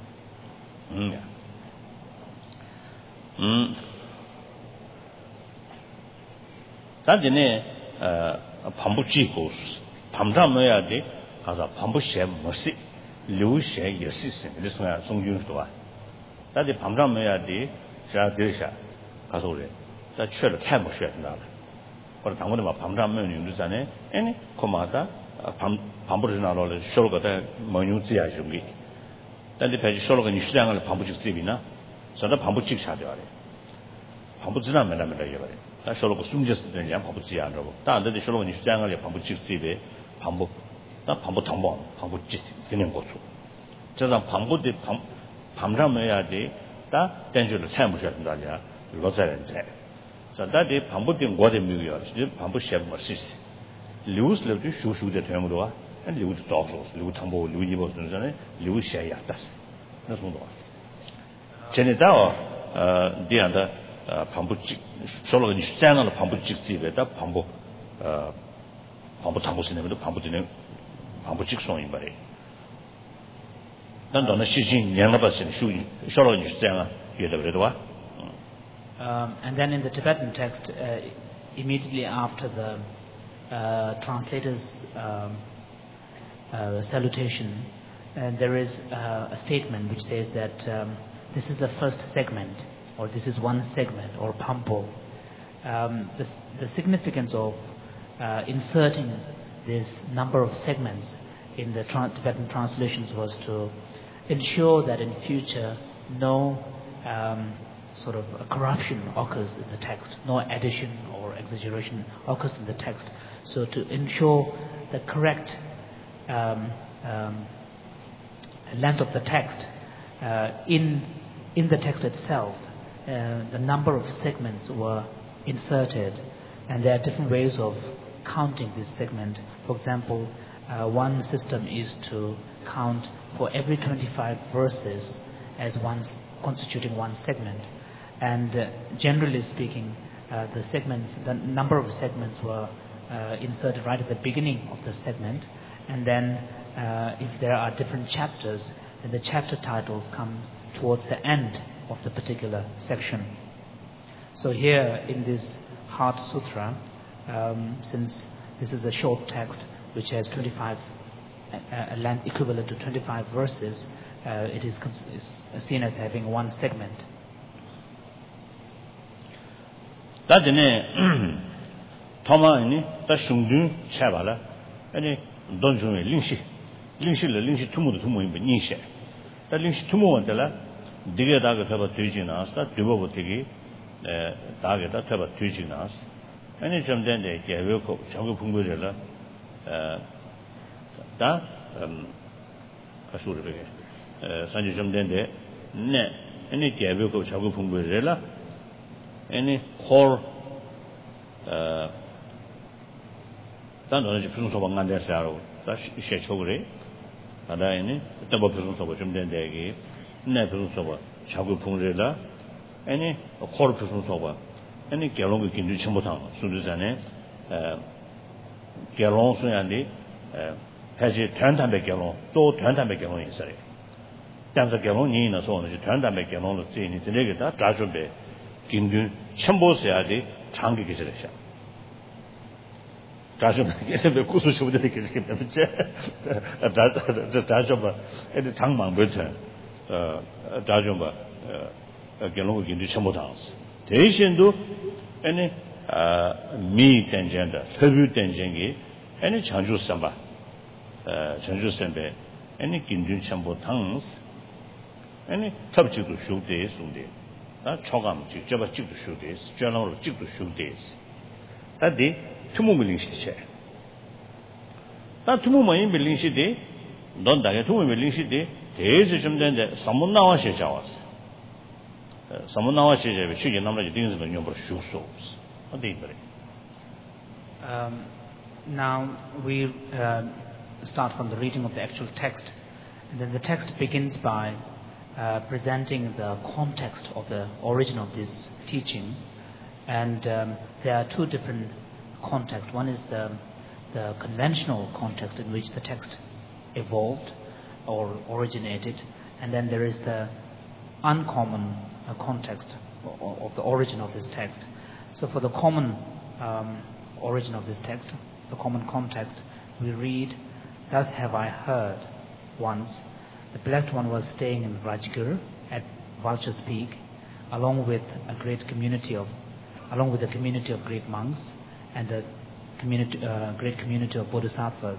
Tadine Pambuchi goes Pamdamaya de as a Pambushe Mercy, Liu She Yesis, this one Song Yun Stoa. That the Pamdamaya de Shadirisha Kasore, that shell camel shed now. For the time of Pamdam Yunusane, any Komata, Pambusina, Shogata, Manuzia Jungi. Then the page Shologan Shang and Pambuchi Sivina, so the Pambuchi Shadiari. Pambuzina Madame. 다 쇼로고 숨졌을 양 방부지 안 하고 다들 쇼로고 시장을 방부지 쓰이베 방부 다 방부 통보 방부지 되는 거죠. 저장 방부대 밤잠해야지 다 된줄을 참으셔야 된다냐 로자는데 자 다들 방부된 거대 미요 지금 방부 시험 뭐 시시 리우스르도 쇼쇼데 되면도 리우스 도서 리우 통보 리우이버 선전에 리우시야 다스 그 정도 제네다 디안다 방부직 솔로가 시장을 방부직 집에다 방부 탐보시네도 방부되는 방부직 송이 말이 난도는 시진 양나바신 수이 솔로가 시장아 예더래도 와 and then in the Tibetan text immediately after the translator's salutation there is a statement which says that this is the first segment, or this is one segment, or pampo. The significance of inserting this number of segments in the Tibetan translations was to ensure that in future no sort of a corruption occurs in the text, no addition or exaggeration occurs in the text. So to ensure the correct length of the text in the text itself, the number of segments were inserted, and there are different ways of counting this segment. For example, one system is to count for every 25 verses as one constituting one segment, and generally speaking, the number of segments were inserted right at the beginning of the segment, and then if there are different chapters, then the chapter titles come towards the end of the particular section. So here in this Heart Sutra, since this is a short text which has 25 a length equivalent to 25 verses, it is seen as having one segment. Tadine Toma ini ta shungdun chabala ani donjungwe lingshi tumu imbe nishe ta lingshi tumu wantala dige daga thaba tujina sta dubo tigi daga ta thaba tujina ani jamden de gewe ko chagu phungurela 다 가수를 베게 산지 좀 된데 네 아니 개별고 자고 풍부해라 아니 콜 단어는 무슨 소방 안 돼서요 다 시초그래 아다이니 또 무슨 소방 좀 된데 이게 네 무슨 소방 자고 풍부해라 아니 콜 무슨 소방 아니 결론이 긴주 전부 다 순주산에 결론 소양이 다시 단단하게 결론 또 단단하게 결론이 있어요. 단서 결론이 있는 소는 단단하게 결론을 제인이 되게 다 자주배 긴균 첨보해야 돼 장기 기술이야. 자주배 이제 구수시부터 되게 되는데 자주배 이 장망부터 자주배 결론을 긴균 첨보당스. 대신도 아니 미 텐전다 서뷰 텐전기 아니 장주 삼바 전주 선배 아니 긴준 첨부 당스 아니 탑지도 쇼데 손데 나 초감 직접 찍도 쇼데 전화로 찍도 쇼데 다디 투모밀링시체 다 투모마인 밀링시데 넌 다게 투모밀링시데 대지 좀 된데 사문나와 시자와스 사문나와 시제에 취지 남라지 딩스도 용으로 쇼소 어디 그래 Now we start from the reading of the actual text, and then the text begins by presenting the context of the origin of this teaching, and there are two different contexts. One is the conventional context in which the text evolved or originated, and then there is the uncommon context of the origin of this text. So for the common origin of this text, the common context, we read, "Thus have I heard once, the Blessed One was staying in Rajgir at Vulture's Peak, along with a great community of great monks and a great community of bodhisattvas."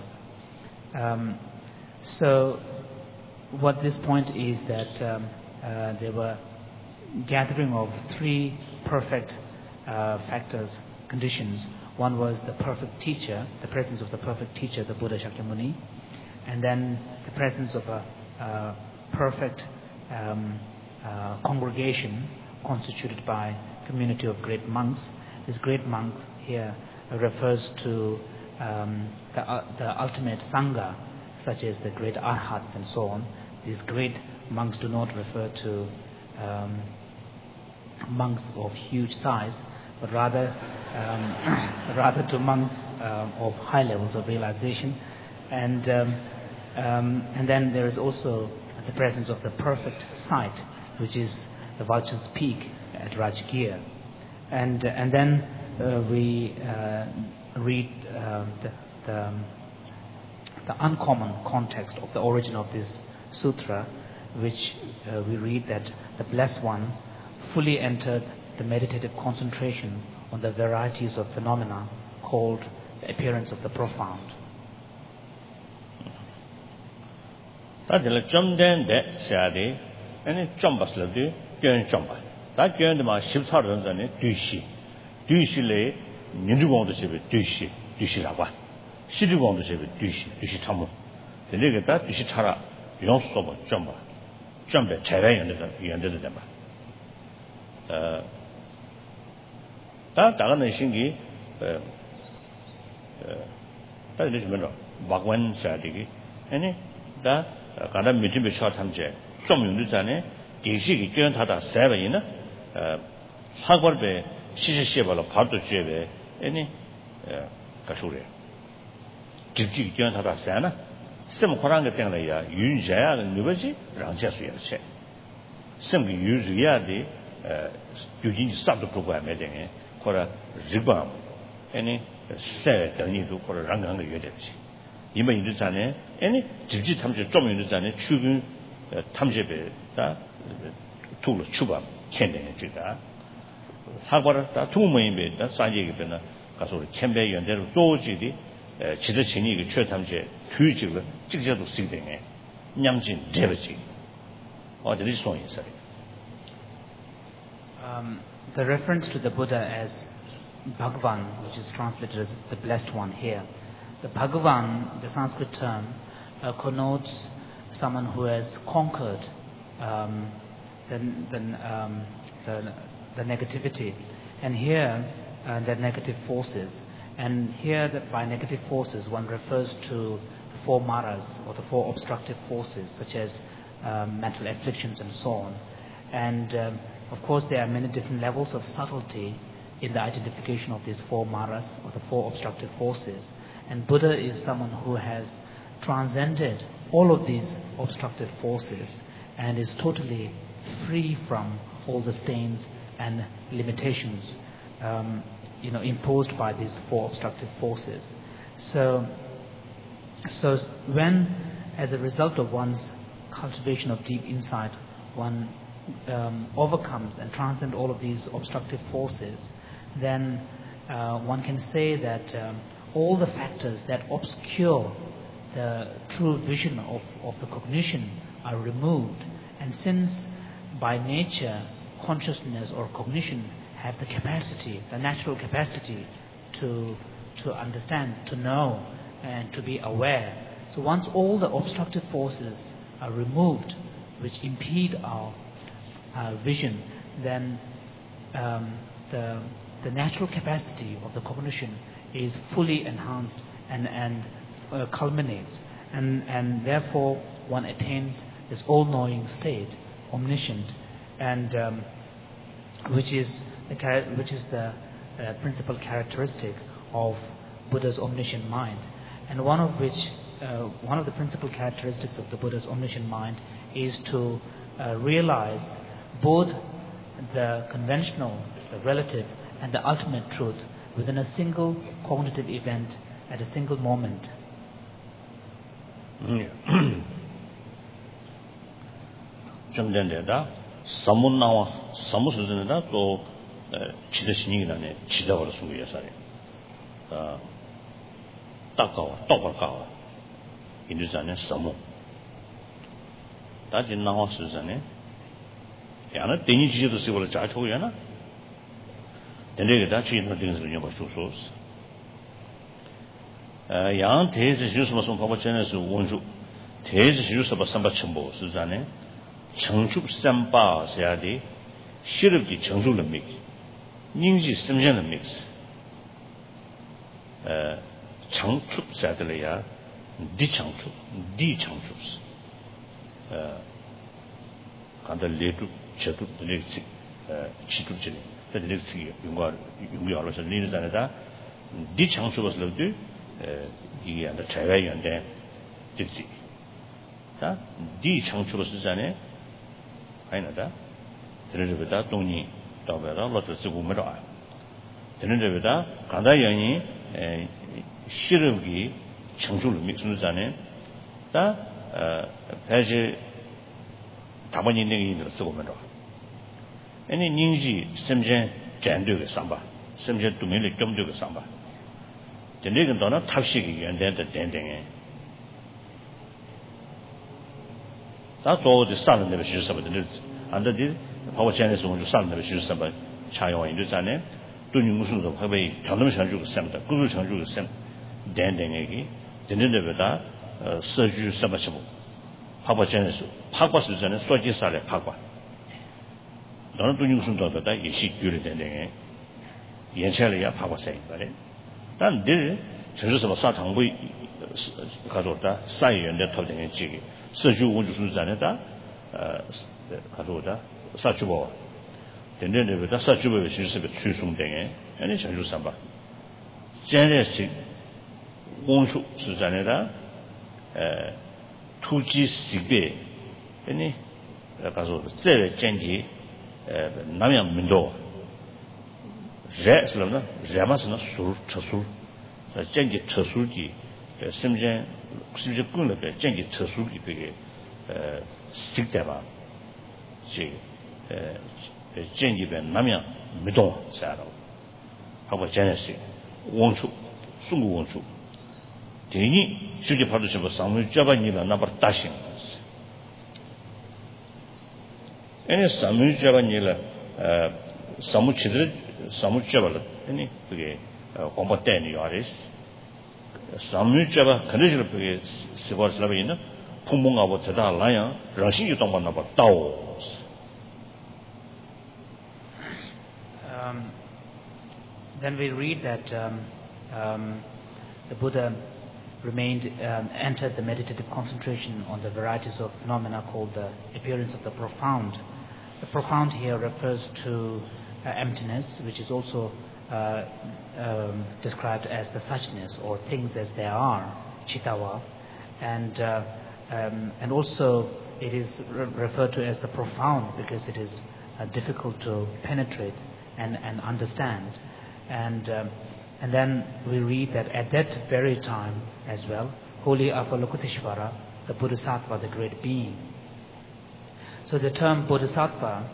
So what this point is that there were gathering of three perfect factors, conditions. One was the perfect teacher, the presence of the perfect teacher, the Buddha Shakyamuni, and then the presence of a perfect congregation constituted by community of great monks. This great monk here refers to the ultimate Sangha, such as the great Arhats and so on. These great monks do not refer to monks of huge size, but rather to monks of high levels of realization, and then there is also the presence of the perfect sight, which is the Vulture's Peak at Rajgir, and then we read the uncommon context of the origin of this sutra, which we read that the Blessed One fully entered the meditative concentration on the varieties of phenomena called the appearance of the profound. 다들 좀 된데 시아디 아니 좀 봤을때 견 좀 봐. 다 견데마 14년 전에 뒤시래 민주공도 집에 뒤시라고 봐. 시주공도 집에 뒤시 참모. 근데 다 뒤시 차라 용서 봐. 좀 봐. 좀be 차례 연대도 돼 봐. 다 다가는 신기 다 이제 뭐로 박원 사디기 아니 다 가다 미팅에 셔탐제 좀 용도잖아요. 계시기 견타다 세번이나 사과를 시시시발로 바도 주에 아니 가쇼래. 집지 견타다 세나 sem khorang ge teng la ya yun ja ya ne ba ji rang ja su ya che sem ge yu ri ya de yu jin sa de program me de khora riba any se de ni du khora rang gang ge ye de chi yima yin de zane any ji tham je zhong yin de zane chu gun tham je be da tu lu chu ba chen de ji da sa gwa da tu mo yin be da sa ji ge be na ga so chen be yuan de zuo ji de ji de qin yi ge chue tham je tu ji le ji ge du xing de ne nyam jin de ba ji or the song is the reference to the Buddha as Bhagavan, which is translated as the Blessed One here. The Bhagavan, the Sanskrit term, connotes someone who has conquered the negativity, and here the negative forces. And here, by negative forces, one refers to the four maras, or the four obstructive forces, such as mental afflictions and so on. And of course, there are many different levels of subtlety in the identification of these four maras, or the four obstructive forces. And Buddha is someone who has transcended all of these obstructive forces and is totally free from all the stains and limitations imposed by these four obstructive forces. So when, as a result of one's cultivation of deep insight, one overcomes and transcends all of these obstructive forces, then one can say that all the factors that obscure the true vision of the cognition are removed. And since by nature consciousness or cognition have the capacity, the natural capacity to understand, to know, and to be aware, so once all the obstructive forces are removed which impede our vision, then the natural capacity of the cognition is fully enhanced and culminates, and therefore one attains this all-knowing state, omniscient, and which is the principal characteristic of Buddha's omniscient mind, and one of the principal characteristics of the Buddha's omniscient mind is to realize both the conventional, the relative, and the ultimate truth within a single cognitive event at a single moment. 점된데다 사문 나와 사무 수준에다 또 지대신이라네 지대वर 수고야 사례. 딱가와 똑바로가와 인도산에 사무. 다진 나와 수준에 야나 대니 지지도 쓰고를 잘 초고야나. 근데가 지인도 등에서 좀 봐주소서. 양 대지 주스마송 바보 전에서 원주 대지 주스바 삼바 첨보 수산에 청축 삼바 세야디 시럽기 청축을 믹 닝지 심전을 믹스 청축 세야들이야 디청축 간다 레두 저도 레지 지도지 레지 용과로서 리는다다 디청축을 이게 안다 자외연대 즉지 자 디청축을 쓰자네 아니나다 들으려다 동이 더베라 로트 쓰고 메라 들으려다 간다연이 시럽기 청축을 믹스는 다 배제 다번 있는 게 있는 쓰고 메라 아니 닝지 심전 잔도의 상바 심전 도면의 점도의 상바 전에는 너는 탑식이 연대한테 된댕에 다 저도 사는 데를 주셔서거든요. 안다디 파워체인에서 먼저 사는 데를 주셔서 차용이 있잖아요. 돈이 무슨 거 하베이 전담 상주고 셈다. 그걸 상주고 셈 된댕에기 된데보다 서주 서바치고 파워체인에서 파과스 전에 소지사래 파과. 너는 돈이 무슨 도다 이시 규를 된댕에 연체를 파과세 말이야. 단 늘 저주서 사장부 가져다 사이연대 토등의 지기 서주 우주수산에다 가져다 사주보 된데보다 사주보의 실습의 추송등에 아니 저주산바 전례식 공수 수산에다 투지 시게 아니 가서 제 쟁기 남양 민도 레슬나 레마스나 술 처술 쟁기 처술기 심전 군의 쟁기 처술기 그게 식대봐 지 쟁기변 남양 민도 자로 하고 제네시 원축 중국 원축 대니 실제 받으셔서 상무 잡아니라 나버 다신 애니 상무 잡아니라 상무 치들 상무 잡아라 애니 그게 공부때니 요아리스 상무 잡아 그러지를 그게 세버스라고 있는 풍몽하고 대다라야 러시아 동반 나버 다오 Then we read that the Buddha entered the meditative concentration on the varieties of phenomena called the appearance of the profound. The profound here refers to emptiness, which is also described as the suchness or things as they are, chitawa, and also it is referred to as the profound because it is difficult to penetrate and understand. And then we read that at that very time as well, Holy Avalokiteshvara, the Bodhisattva, the great being. So the term Bodhisattva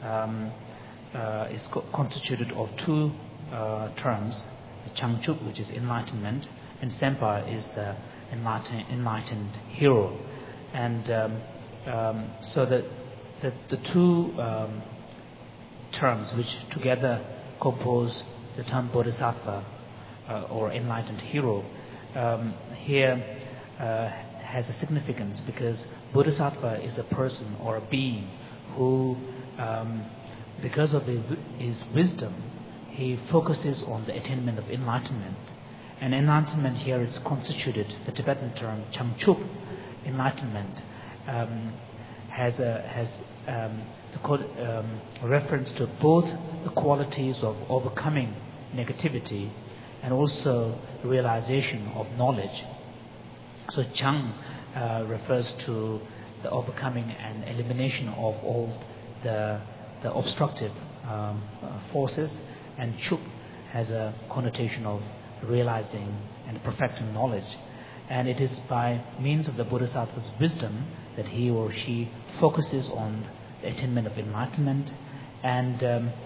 is constituted of two terms, the Changchup, which is enlightenment, and Sempa is the enlightened hero. And so the two terms which together compose the term Bodhisattva or enlightened hero here has a significance because Bodhisattva is a person or a being who, because of his wisdom, he focuses on the attainment of enlightenment. And enlightenment here is constituted, the Tibetan term Changchup, enlightenment, has a reference to both the qualities of overcoming negativity and also realization of knowledge. So Chang refers to the overcoming and elimination of all the obstructive forces, and Chup has a connotation of realizing and perfecting knowledge. And it is by means of the Bodhisattva's wisdom that he or she focuses on the attainment of enlightenment. And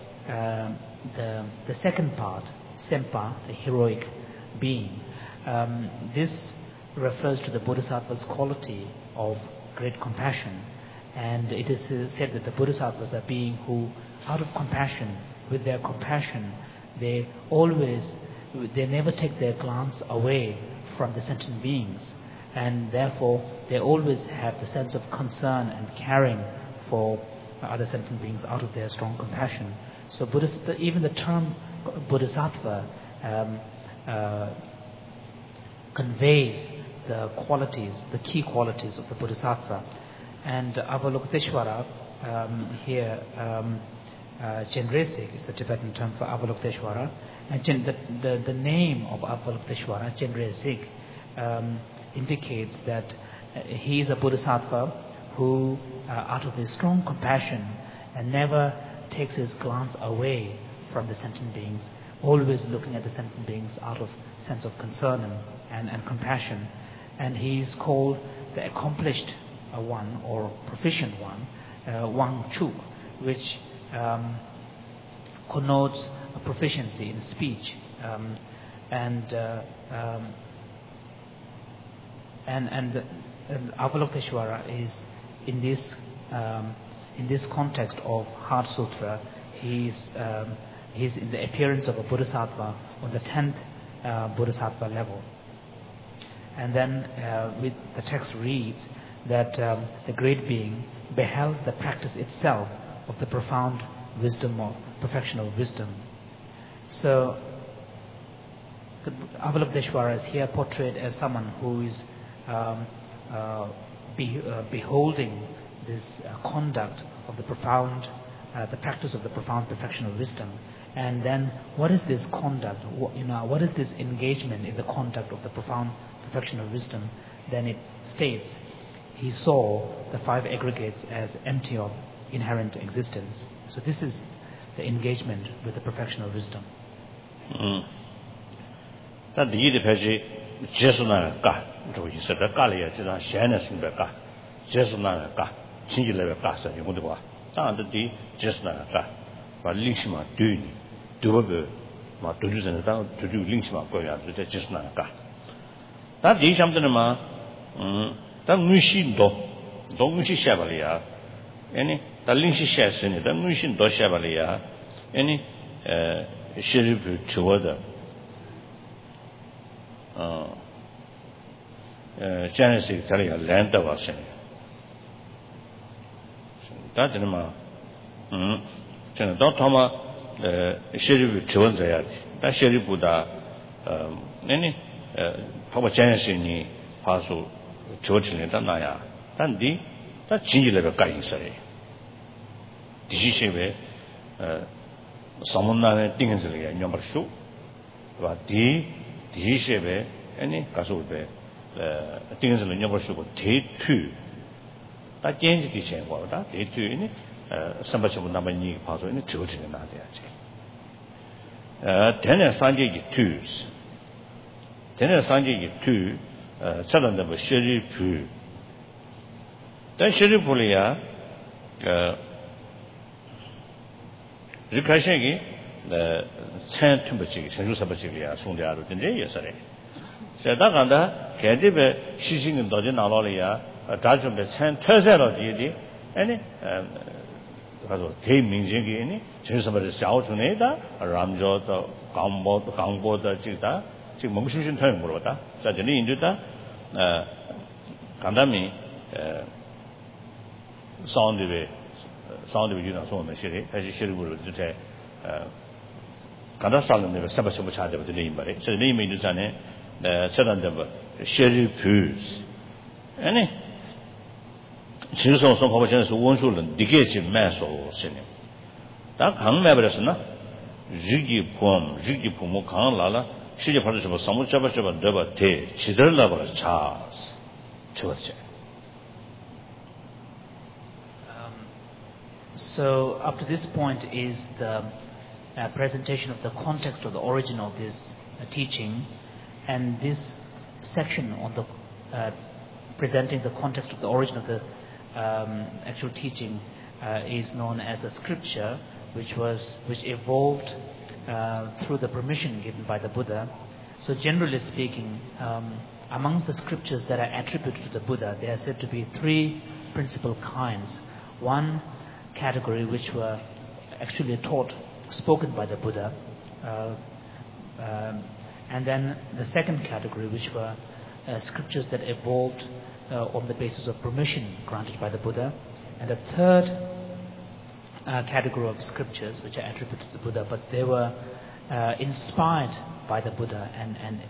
the second part, Sempa, the heroic being, this refers to the Bodhisattva's quality of great compassion. And it is said that the Bodhisattvas are being who, out of compassion, with their compassion, they never take their glance away from the sentient beings, and therefore they always have the sense of concern and caring for other sentient beings out of their strong compassion. So even the term Bodhisattva conveys the qualities, the key qualities of the Bodhisattva. And Avalokiteshvara here, Chenresik is the Tibetan term for Avalokiteshvara. And the name of Avalokiteshvara, Chenresik, indicates that he is a Bodhisattva who, out of his strong compassion, and never takes his glance away from the sentient beings, always looking at the sentient beings out of sense of concern and compassion. And he is called the accomplished one or proficient one, Wang Chu, which connotes a proficiency in speech, and Avalokiteshvara is in this context of Heart Sutra. He's in the appearance of a Bodhisattva on the 10th Bodhisattva level. And then with the text reads that the great being beheld the practice itself of the profound wisdom of perfection of wisdom. So Avalokiteshvara is here portrayed as someone who is beholding this conduct of the profound, the practice of the profound perfection of wisdom. And then what is this conduct? What is this engagement in the conduct of the profound perfection of wisdom? Then it states, he saw the five aggregates as empty of inherent existence. So this is the engagement with the perfection of wisdom. That the Yidipaji, Jesuna Ga, to he said, the Galia, Shanas in the Ga, Jesuna Ga, Chingila Gasa, you would walk. And the Jesuna Ga, but Lishma Duni, Dubu, Matudus and down to do Lishma Goya, the Jesuna Ga. That day something that Mushin do, don't Mushi Shavalia, any, the Linshi Shas in it, the Mushin do Shavalia, any sheriff toward the Genesis Italia land of us. That's in my Toma sheriff toward the that sheriff Buddha any Papa Genesis in Paso Church in Tanaya, Tandy, that change level guy say. Did someone things like number show, but the shave any Kasobe things like number show, take two. That change the chain, what that they two in it, somebody would number need puzzle in the children in that. 10 and Sunday twos. 10 and Sunday two, seven of a sherry poo. That sherry pulia, Rikashagi, the San Tumbachi, San Jusabachilia, Sundia, and yesterday. Sadaganda, Kadibe, Shishing and Dodin Alolia, a Dajum, the San Terzero deity, any Minging, any, Chisabas South Tuneda, a Ramjo, Gambo, the Chita, Chimushin Term, Rota, such an Induta, Kandami, sound of you know, so on the city, as you should would say, Kadasalan never Sabbath charge of the name, but so the name is the seven of Sherry Pews. Any Chilson, some opportunities to one should engage in mass or sinning. That can't never as enough. Ziggy Pumo Khan Lala, she published about some Chabba Deba Te, Chidder Level Charles. So up to this point is the presentation of the context or the origin of this teaching, and this section on the presenting the context of the origin of the actual teaching is known as a scripture, which evolved through the permission given by the Buddha. So generally speaking, amongst the scriptures that are attributed to the Buddha, there are said to be three principal kinds. One category which were actually spoken by the Buddha, and then the second category which were scriptures that evolved on the basis of permission granted by the Buddha, and the third category of scriptures which are attributed to the Buddha, but they were inspired by the Buddha, and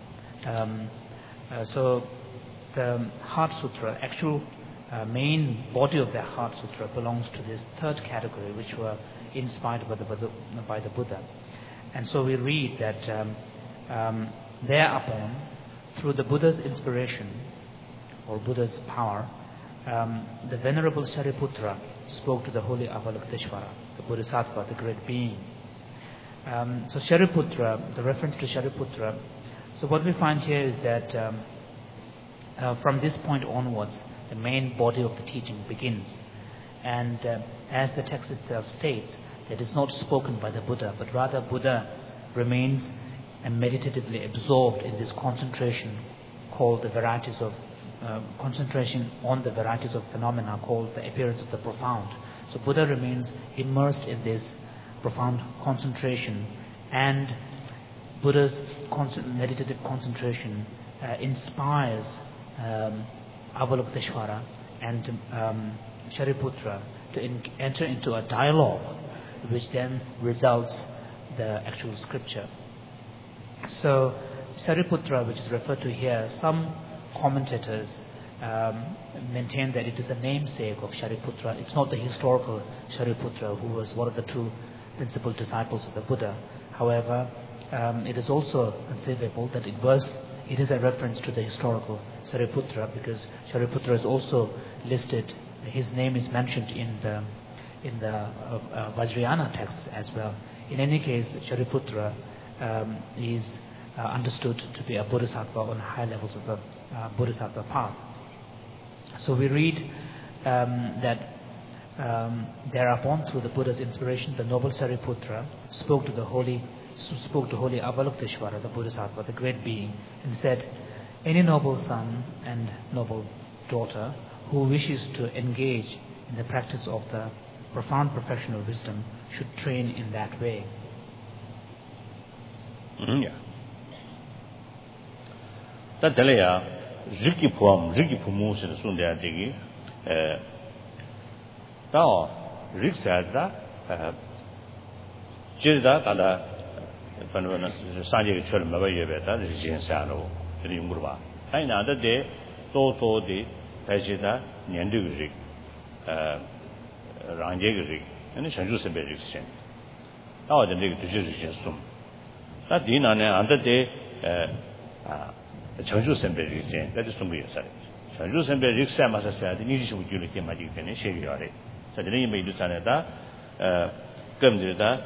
so the Heart Sutra, actual main body of the Heart Sutra, belongs to this third category, which were inspired by the Buddha. And so we read that thereupon, through the Buddha's inspiration or Buddha's power, the Venerable Shariputra spoke to the Holy Avalokiteshvara, the Bodhisattva, the great being. So Shariputra, the reference to Shariputra, so what we find here is that from this point onwards, the main body of the teaching begins. And as the text itself states, that it's not spoken by the Buddha, but rather Buddha remains meditatively absorbed in this concentration called the varieties of concentration on the varieties of phenomena called the appearance of the profound. So Buddha remains immersed in this profound concentration, and Buddha's meditative concentration inspires Avalokiteshvara and Shariputra to enter into a dialogue, which then results the actual scripture. So Shariputra, which is referred to here, some commentators maintain that it is a namesake of Shariputra. It's not the historical Shariputra who was one of the two principal disciples of the Buddha. However, it is also conceivable that it it is a reference to the historical Sariputra, because Sariputra is also listed, his name is mentioned in the Vajrayana texts as well. In any case, Shariputra is understood to be a bodhisattva on high levels of the bodhisattva path. So we read that thereupon, through the Buddha's inspiration, the noble Sariputra spoke to holy Avalokiteshvara, the bodhisattva, the great being, and said, "Any noble son and noble daughter who wishes to engage in the practice of the profound perfection of wisdom should train in that way." Yeah. That telaya Riki Pumu said Sundaya Digi Tao Riksada Jirda Kada Sanjay Chul Mavayabeta, the Jinsano, the Yungurva. I know that day, Toto de Tajida, Nyandurik, Ranjagrik, and the Shanju Seberixian. Now the negative sum. That dinner under day Shanju Seberixian, that is to be a side. Shanju Seberixian, as I said, the Nishi would utility magic and Shagari. Suddenly made to Sanada, Gumdida,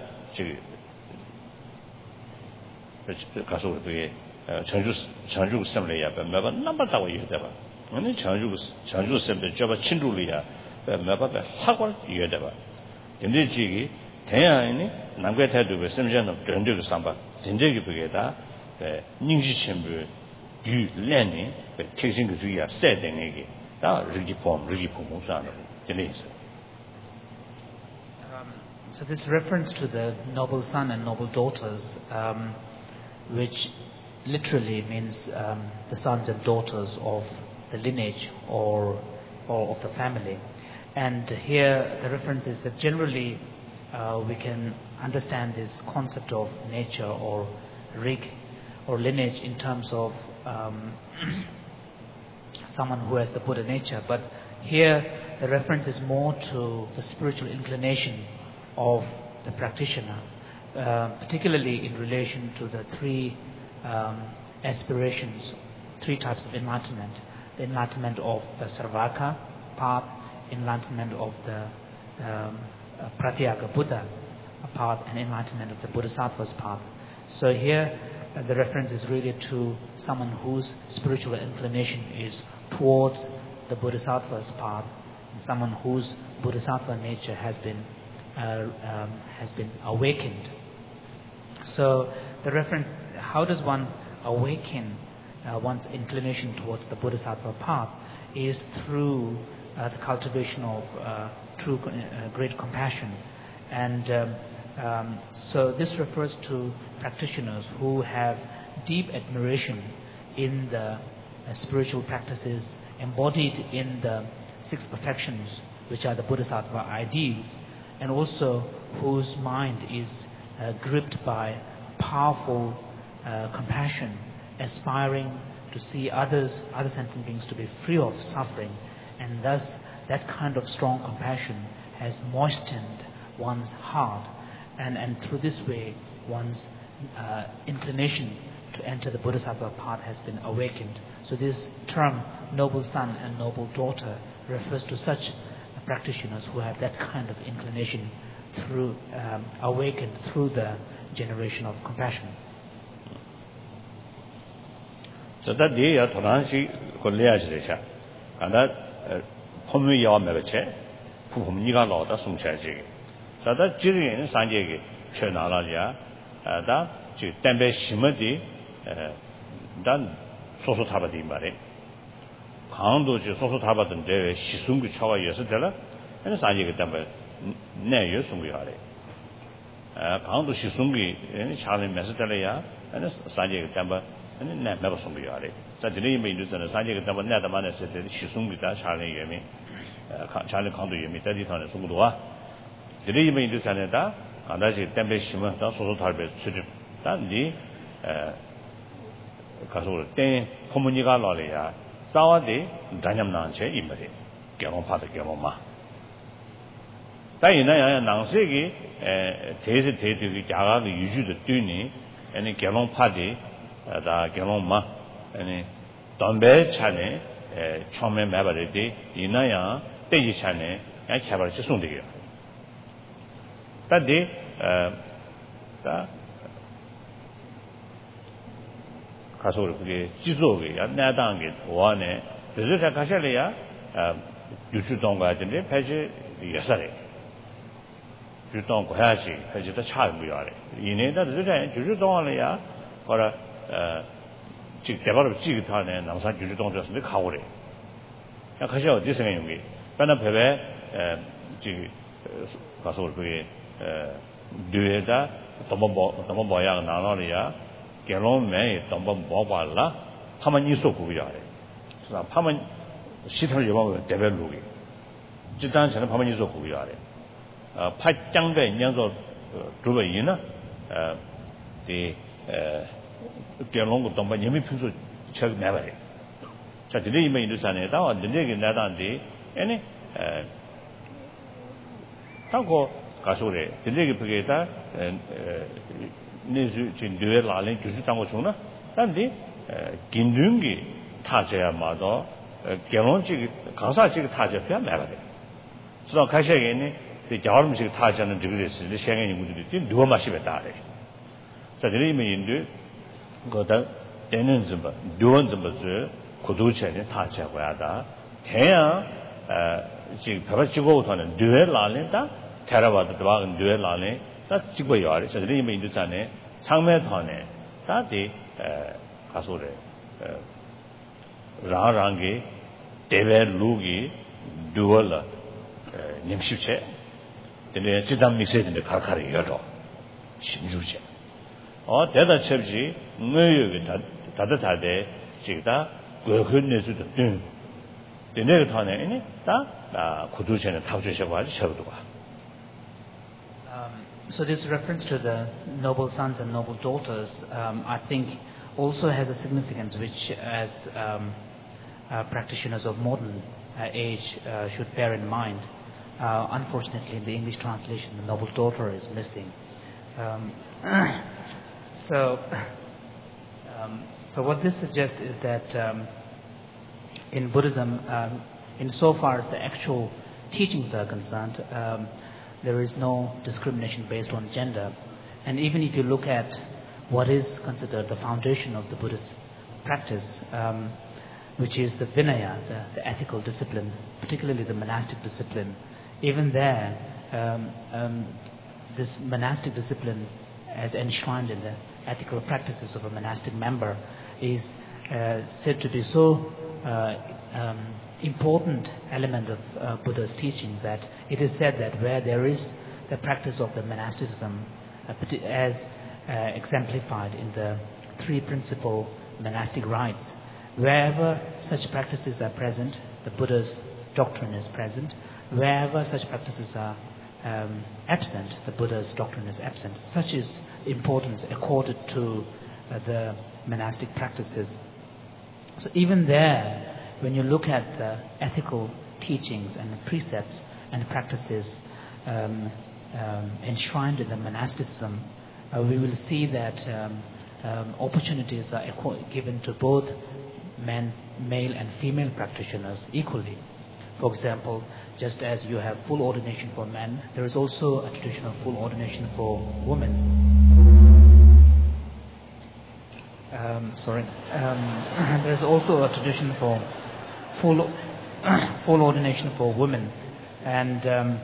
Kasu, Chanju Assembly, but never number that way you ever. Only Chanju Assembly, Java Chindulia, but never the Howard you ever. In the Jiggy, Tayani, Nangata to the Simjan of Drendu Samba, Zindegi Brigada, the Ninji Chamber, you learning, but taking the Julia said in Egi, that Rigi Pomusano, Denise. So this reference to the noble son and noble daughters, which literally means the sons and daughters of the lineage or of the family. And here the reference is that generally we can understand this concept of nature or rig or lineage in terms of someone who has the Buddha nature. But here the reference is more to the spiritual inclination of the practitioner, particularly in relation to the three aspirations, three types of enlightenment: the enlightenment of the Sarvaka path, enlightenment of the Pratyeka Buddha path, and enlightenment of the Bodhisattva's path. So here the reference is really to someone whose spiritual inclination is towards the Bodhisattva's path, and someone whose Bodhisattva nature has been awakened. So the reference, how does one awaken one's inclination towards the Bodhisattva path, is through the cultivation of true great compassion. And so this refers to practitioners who have deep admiration in the spiritual practices embodied in the six perfections, which are the Bodhisattva ideals, and also whose mind is gripped by powerful compassion, aspiring to see other sentient beings to be free of suffering, and thus that kind of strong compassion has moistened one's heart, and through this way one's inclination to enter the Bodhisattva path has been awakened. So this term, noble son and noble daughter, refers to such practitioners who have that kind of inclination through awakened through the generation of compassion. So that day at Toranshi Koleaja, and that Pomu Yamache, Pumniga Loda Sumchaji. So that Jiri Sanjay Chenalaja, that Tembe Shimadi, done social tabati mare. Kando social tabadan de Shisungu Chawa Yesatella, and Sanjay Tembe Ne Yusungari. Kando Shisungi, and Charlie Mesatella, and Sanjay Tembe. And never some yard. Such a name is a Sanjay Taman said Shisungi, Charlie Yemi, Charlie Condo Yemi, 30 tons of Sumudua. The name is Sanada, and that's a Tempe Shima, social target, than the Castle, Ten Comunica Lolia, Saudi, Danyam Nanche, Imari, Gamon Pata Gamoma. Diana Nansegi, Taste the Jaga, the usual Duni, and the Gamon Party. The Geloma, 아니 담배 차네 처음에 매버리디 이나야 때지 차네 야 개발 지송되게요. 단디 다 가서 그게 지속이 나당게 도안에 그래서 가셔야 유주동과 같은데 패지 예사래 유주동 해야지 패지도 차고요. 이내다 그저 유주동안이야 거라 즉 대바로 지기타네 남산 유주동에서 가오래. 야 가셔 어디 생각이 반나 배배 가서 그게 뒤에다 너무 뭐야 나눠리야 결혼에 너무 뭐발라 파만 이소고야 해. 그래서 파만 시설 여방 대별로기 지단 전에 파만 이소고야 해. 파장배 인양도 두배이나 이 결혼고 너무 예미 평소 책 내봐요. 자, 근데 이메 인도산에다 완전히 나다는데 아니 하고 가서래. 근데 그게다 내주 진도에 라는 교수 장고 주나? 근데 긴둥기 타제야마도 결혼식 강사식 타제야 매봐요. 그래서 가셔야겠네. 그 여름식 타제는 저기랬을 생애 인구들이 누가 마시겠다 그래. 자, 근데 이메 인도 거다 되는 좀 누원 좀 고도체에 타제고야다. 태양 지금 별을 찍어오서는 뇌에 라는다 테라바도 도와는 뇌에 라네 다 찍어요. 그래서 이미 인도산에 상매선에 다디 가소래 라랑게 대베 루기 두얼 님십체 근데 지담 미세인데 가까이 여러 심주체 대다 첩지 뭐여기 다다다데 지다 그근내수도 내가 타네 다 고도체는 탑주셔고 아주 저도 봐. So this reference to the noble sons and noble daughters, I think, also has a significance which, as practitioners of modern age, should bear in mind. Unfortunately, in the English translation, the noble daughter is missing. So what this suggests is that in Buddhism, insofar as the actual teachings are concerned, there is no discrimination based on gender. And even if you look at what is considered the foundation of the Buddhist practice, which is the Vinaya, the ethical discipline, particularly the monastic discipline, even there, this monastic discipline, as enshrined in the ethical practices of a monastic member, is said to be so important element of Buddha's teaching that it is said that where there is the practice of the monasticism as exemplified in the three principal monastic rites, wherever such practices are present, the Buddha's doctrine is present. Wherever such practices are absent, the Buddha's doctrine is absent. Such is importance accorded to the monastic practices. So even there, when you look at the ethical teachings and the precepts and practices enshrined in the monasticism, we will see that opportunities are given to both male and female practitioners equally. For example, just as you have full ordination for men, there is also a tradition of full ordination for women. There is also a tradition for full ordination for women, and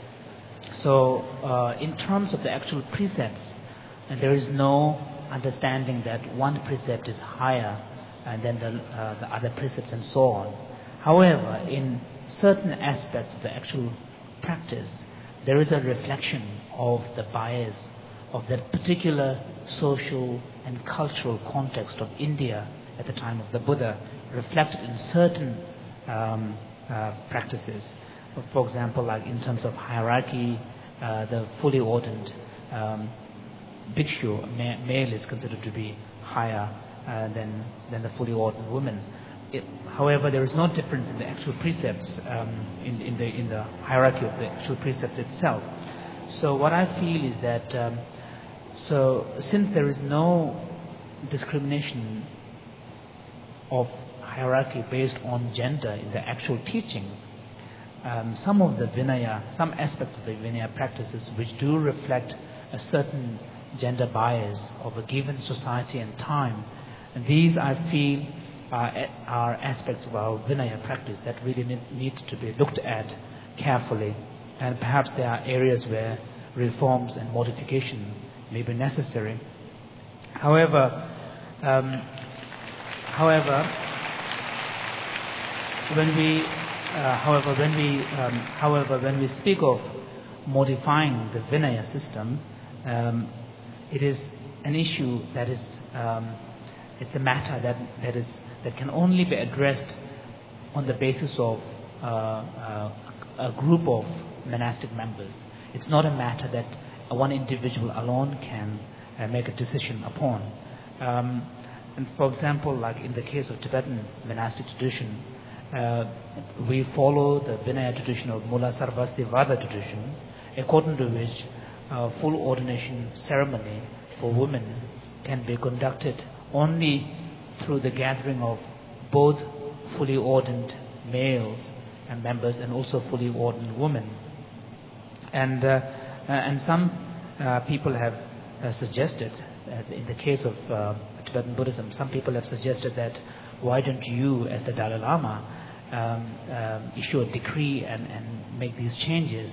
so in terms of the actual precepts, there is no understanding that one precept is higher than the other precepts and so on. However, in certain aspects of the actual practice, there is a reflection of the bias of that particular social and cultural context of India at the time of the Buddha, reflected in certain practices. For example, like in terms of hierarchy, the fully ordained bhikshu, male, is considered to be higher than the fully ordained woman. However, there is no difference in the actual precepts, in the hierarchy of the actual precepts itself. So what I feel is that so since there is no discrimination of hierarchy based on gender in the actual teachings, some of the Vinaya, some aspects of the Vinaya practices which do reflect a certain gender bias of a given society and time, and these I feel are aspects of our Vinaya practice that really needs to be looked at carefully, and perhaps there are areas where reforms and modification may be necessary. However, when we speak of modifying the Vinaya system, it is an issue that is it's a matter that can only be addressed on the basis of a group of monastic members. It's not a matter that one individual alone can make a decision upon. And for example, like in the case of Tibetan monastic tradition, we follow the Vinaya tradition of Mula Sarvasti Vada tradition, according to which full ordination ceremony for women can be conducted only through the gathering of both fully ordained males and members and also fully ordained women. And some people have suggested, in the case of Tibetan Buddhism, some people have suggested that why don't you, as the Dalai Lama, issue a decree and make these changes.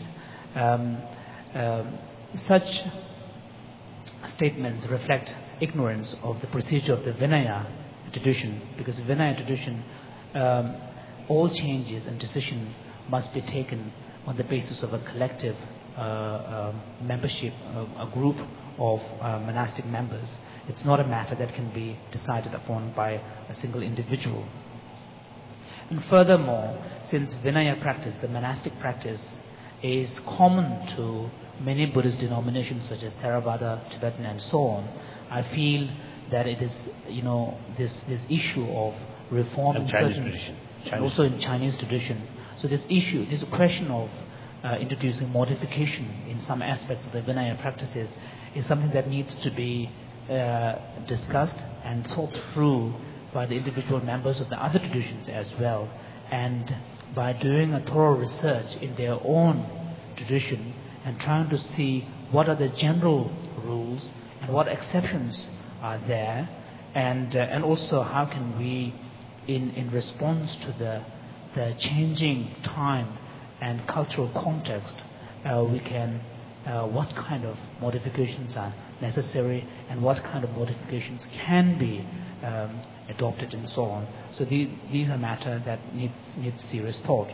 Such statements reflect ignorance of the procedure of the Vinaya tradition, because the Vinaya tradition, all changes and decision must be taken on the basis of a collective membership, a group of monastic members. It's not a matter that can be decided upon by a single individual. And furthermore, since Vinaya practice, the monastic practice, is common to many Buddhist denominations such as Theravada, Tibetan, and so on, I feel that it is, this issue of reform in certain tradition, also in Chinese tradition. So this question of introducing modification in some aspects of the Vinaya practices is something that needs to be discussed and thought through by the individual members of the other traditions as well, and by doing a thorough research in their own tradition and trying to see what are the general rules and what exceptions are there, and also how can we, in response to the changing time and cultural context, we can what kind of modifications are necessary and what kind of modifications can be adopted and so on. So these are matters that needs serious thought.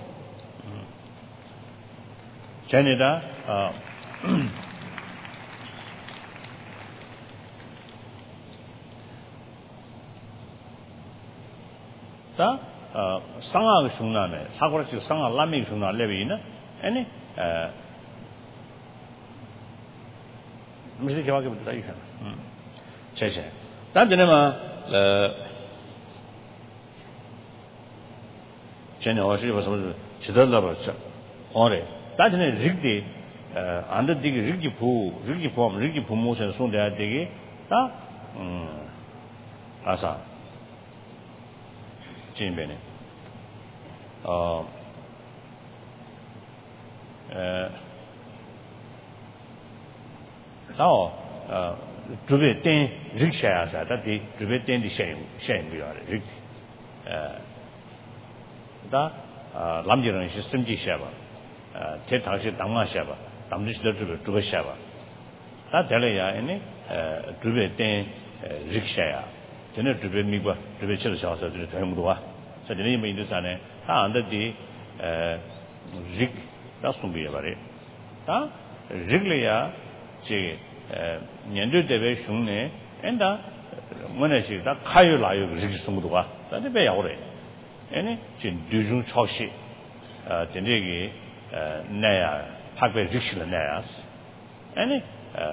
Janida, 다 상하가 중나네 사고락지 상하 라미 중나 레비나 아니 무슨 개화게 붙다 이거 제제 단전에만 전에 어시 봐서 지달라 버쳐 어래 단전에 릭디 안드디기 릭기 부모선 손대야 되게 다 아사 진배네 주베 땡 릭샤야사 다디 주베 땡디 샤인비야 릭 다 람지는 시스템지 샤바 제 당시 당마 샤바 담지시도 주베 샤바 다 될래야 아니 주베 땡 릭샤야 저는 주베 미과 주베 치를 샤서 저 대무도 와 저들이 뭐 인도산에 다 안데디 릭 다스ум비야 바래 다 릭래야 제 년도 대회 중에 엔다 뭐네시 다 카유라요 릭 숨도가 다데 배 야오래 아니 진 두중 초시 진리기 내야 파괴 릭실을 내야 아니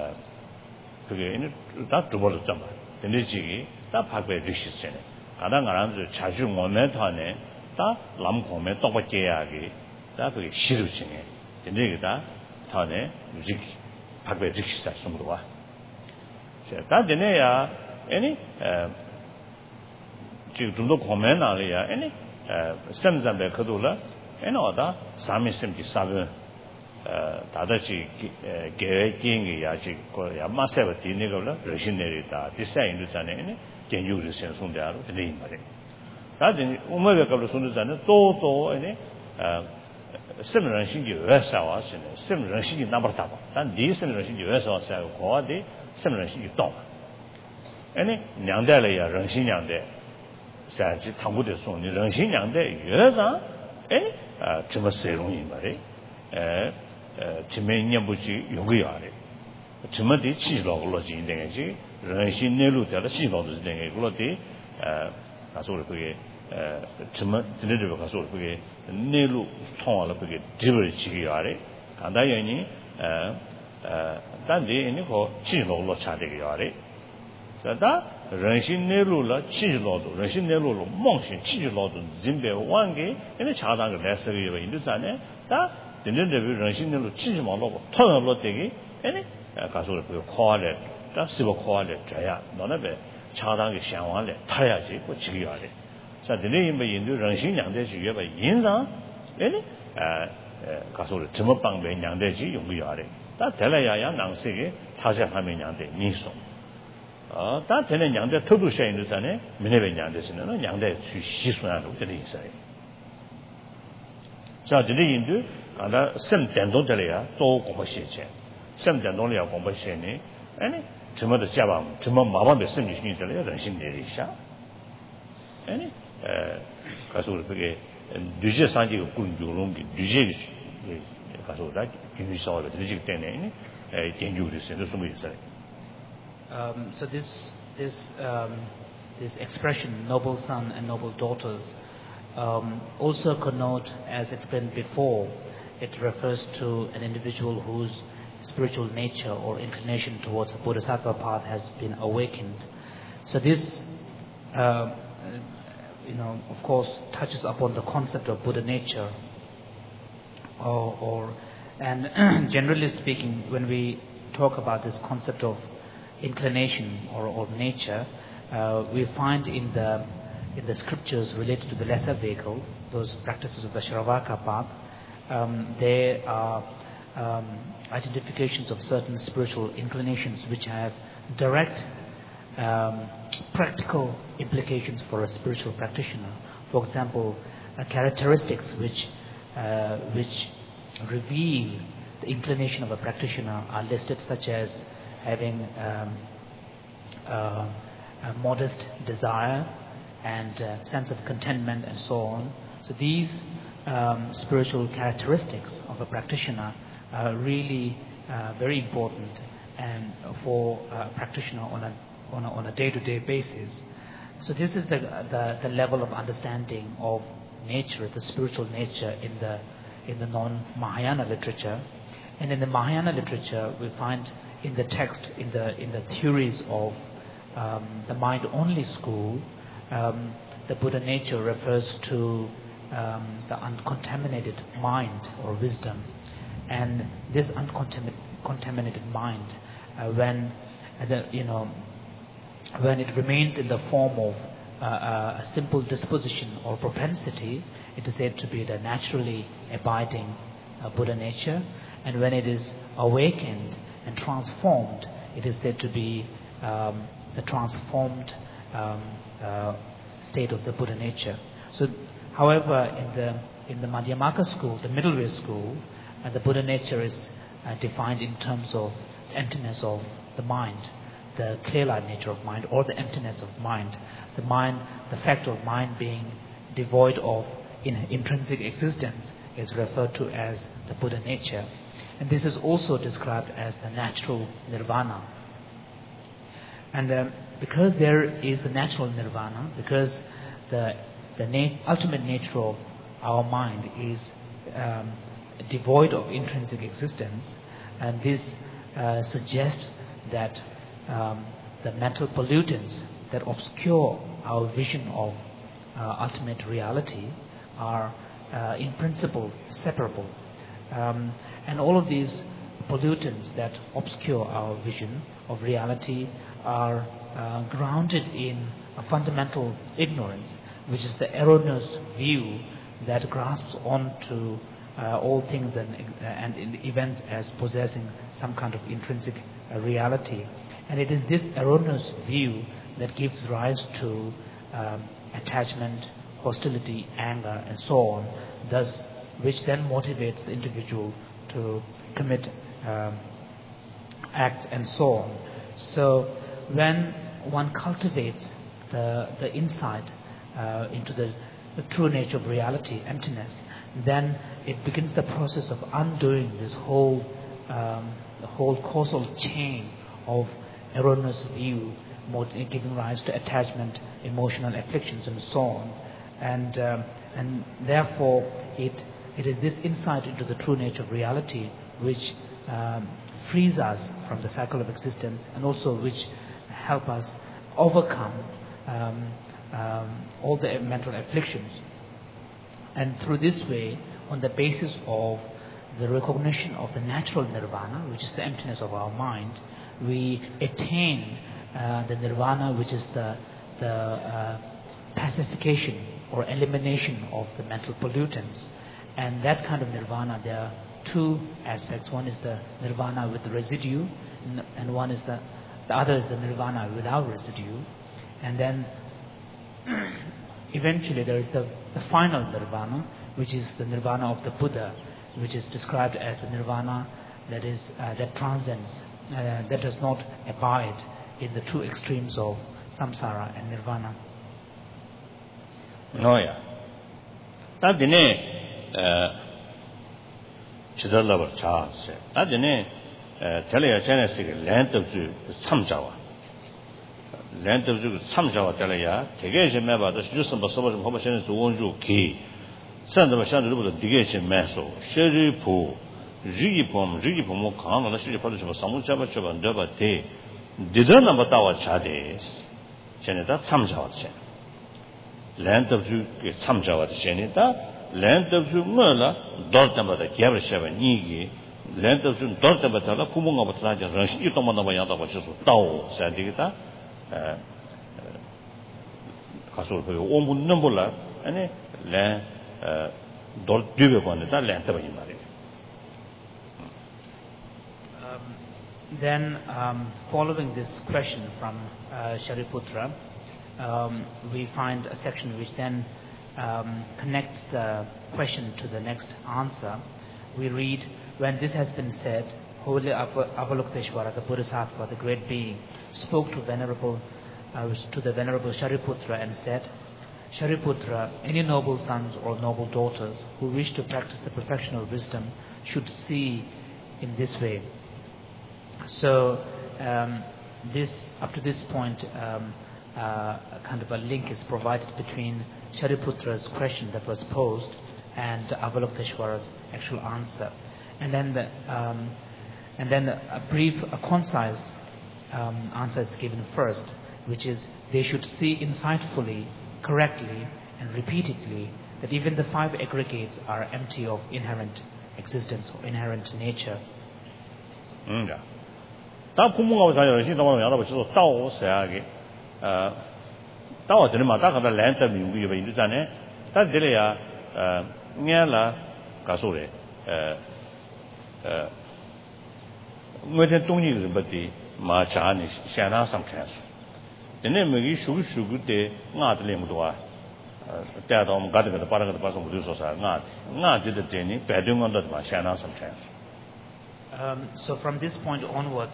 그게 다 두벌었잖아 진리지기 다 파괴 릭실세네 가랑가랑 자주 몸에 타네 다 남공에 똑같게야기 다 그게 시루징에 진리기 다 타네 릭 파괴 릭실사 숨도가 자 다데네야 아니 지금 좀더 고민하려야 아니 샘잠배 그도라 에너다 사미 샘기 사변 다다지 계획이 야지 거야 마세버 디네거라 러신내리다 디사인도 전에 견주를 선송대로 되는 말이야. 나중에 우마베가로 손들자는 또또 아니 샘런 신기 외사 왔으네. 샘런 신기 나버다고. 단 디샘런 신기 외사 왔어요. 거기 샘런 신기 동. 아니 냥대래야 런신냥대. 자지 당부대 손이 런신냥대 외사 怎么 세롱이 말이 지면년부지 용기야래 지면디 치로로 진행이지 런신내로들 시도도 진행이 그렇디 가서 그게 지면 들으려 가서 그게 내로 통화를 그게 집을 지기야래 간다연이 단지 이거 치로로 차대기야래 자다 런신내로라 치로도 런신내로로 몽신 치로도 진배 완게 이제 차단을 내서기로 인도산에 다 된데를 런신내로 치지 말고 통으로 되기 아니 가서 그 코알에 다 씹어 코알에 줘야 너네배 차단의 상황을 타야지 그 지기야래 자 되는 뭐 인도 런신 양대 주에 봐 인상 아니 가서 좀 방배 양대지 용기야래 다 될라야야 낭세게 타자하면 양대 니소 다 되는 양대 특도 셔인도 전에 미네베 양대스는 양대 시수하는 거 되는 있어요. 자, 저희인도 아다 셈 된도들이야 또 공부시체. 셈 된도리야 공부시니 아니 저마다 잡아 저마 마음에 생기시니들이야 런신내리샤. 아니 가서 그게 뉴제 산지 군주롱기 뉴제 가서 다 기능사업을 드리기 때문에 견주를 쓰는 수도 있어요. So this expression, noble son and noble daughters, also connote, as explained before, it refers to an individual whose spiritual nature or inclination towards the Bodhisattva path has been awakened. So this, of course, touches upon the concept of Buddha nature. And generally speaking, when we talk about this concept of inclination or nature, we find in the scriptures related to the lesser vehicle, those practices of the Shravaka path, there are identifications of certain spiritual inclinations which have direct practical implications for a spiritual practitioner. For example, characteristics which reveal the inclination of a practitioner are listed, such as having a modest desire and sense of contentment and so on. So these spiritual characteristics of a practitioner are really very important and for a practitioner on a day-to-day basis. So this is the level of understanding of nature, the spiritual nature in the non-Mahayana literature. And in the Mahayana literature, we find in the text, in the theories of the mind-only school, the Buddha nature refers to the uncontaminated mind or wisdom. And this uncontaminated mind, when it remains in the form of a simple disposition or propensity, it is said to be the naturally abiding Buddha nature. And when it is awakened and transformed, it is said to be the transformed state of the Buddha nature. So, however, in the Madhyamaka school, the middle way school, the Buddha nature is defined in terms of the emptiness of the mind, the clear-eyed nature of mind, or the emptiness of mind. The mind, the fact of mind being devoid of intrinsic existence, is referred to as the Buddha nature. And this is also described as the natural nirvana. And because there is the natural nirvana, because the ultimate nature of our mind is devoid of intrinsic existence, and this suggests that the mental pollutants that obscure our vision of ultimate reality are in principle separable. And all of these pollutants that obscure our vision of reality are grounded in a fundamental ignorance, which is the erroneous view that grasps onto all things and events as possessing some kind of intrinsic reality. And it is this erroneous view that gives rise to attachment, hostility, anger, and so on, thus which then motivates the individual to commit acts and so on. So when one cultivates the insight into the true nature of reality, emptiness, then it begins the process of undoing this whole causal chain of erroneous view, giving rise to attachment, emotional afflictions, and so on. And therefore, it is this insight into the true nature of reality which frees us from the cycle of existence, and also which help us overcome all the mental afflictions. And through this way, on the basis of the recognition of the natural nirvana, which is the emptiness of our mind, we attain the nirvana, which is the pacification or elimination of the mental pollutants. And that kind of nirvana, there are two aspects. One is the nirvana with the residue, and one is the other is the nirvana without residue. And then eventually there is the final nirvana, which is the nirvana of the Buddha, which is described as the nirvana that is that transcends, that does not abide in the two extremes of samsara and nirvana. No, yeah. That dine chidalavar cha se. That dine telaya chana sig land of ju samjawa. Land of ju samjawa telaya. Tegation meba the jusam basabam hobashan is one ju key. Send the shan of the digation meso. Sherry po. Rigipom, Khan, the city polish of Samuchava and Deva Te. Didn't Batawa Chades. Janita Samjawa. Land of Ju Samjawa Janita, Land of Ju Murla, Dortamba the Gabra Shavan Nigi, Land of Ju Dortabatala, Pumunga Batlaja, Yutomanavayata, which is Tao, Sadigita, Castle Omu Numbula, and Land Dort Dubon, that land of Himari. Then, following this question from Shariputra, we find a section which then connects the question to the next answer. We read, when this has been said, Holy Avalokiteshvara, the Bodhisattva, the great being, spoke to the Venerable Shariputra and said, Shariputra, any noble sons or noble daughters who wish to practice the perfection of wisdom should see in this way. So, up to this point, kind of a link is provided between Shariputra's question that was posed and Avalokiteshvara's actual answer. And then a concise answer is given first, which is they should see insightfully, correctly, and repeatedly that even the five aggregates are empty of inherent existence or inherent nature. Yeah. 다 부모가 자요. 신도만 야다 버서 다오 세하게 다오 되는 마다 가다 랜드 미국이 왜 이러잖아요. 다 들려야 냐라 가소래 뭐든 동의를 받지 마자니 샤나 상태에서 근데 뭐이 수수구대 나들래 뭐도와 때도 가다가 빠르게 봐서 못 줘서 나 지도 되니 배동한다 마 샤나 상태에서 So from this point onwards,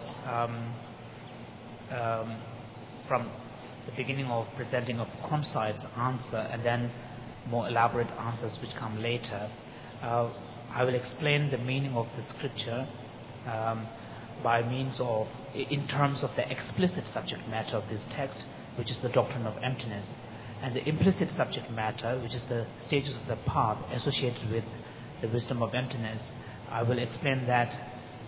from the beginning of presenting a concise answer and then more elaborate answers which come later, I will explain the meaning of the scripture by means of, in terms of the explicit subject matter of this text, which is the doctrine of emptiness, and the implicit subject matter, which is the stages of the path associated with the wisdom of emptiness. I will explain that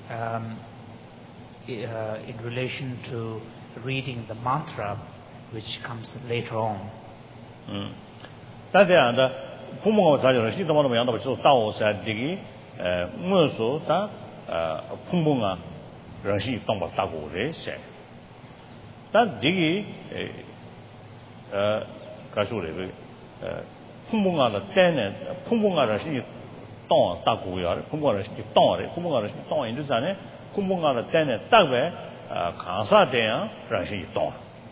in relation to reading the mantra which comes later on. 부모가 자녀를 시도하는 양도 벌써 다오사 되기 무엇도 다 풍봉아 런시 동바 따고 그래세 단 디기 가쇼레 풍봉아가 때네 풍봉아를 시 동 따고요 풍봉아를 시 동아래 풍봉아를 시 동 인도산에 풍봉아를 때네 딱배 강사대야 런시 동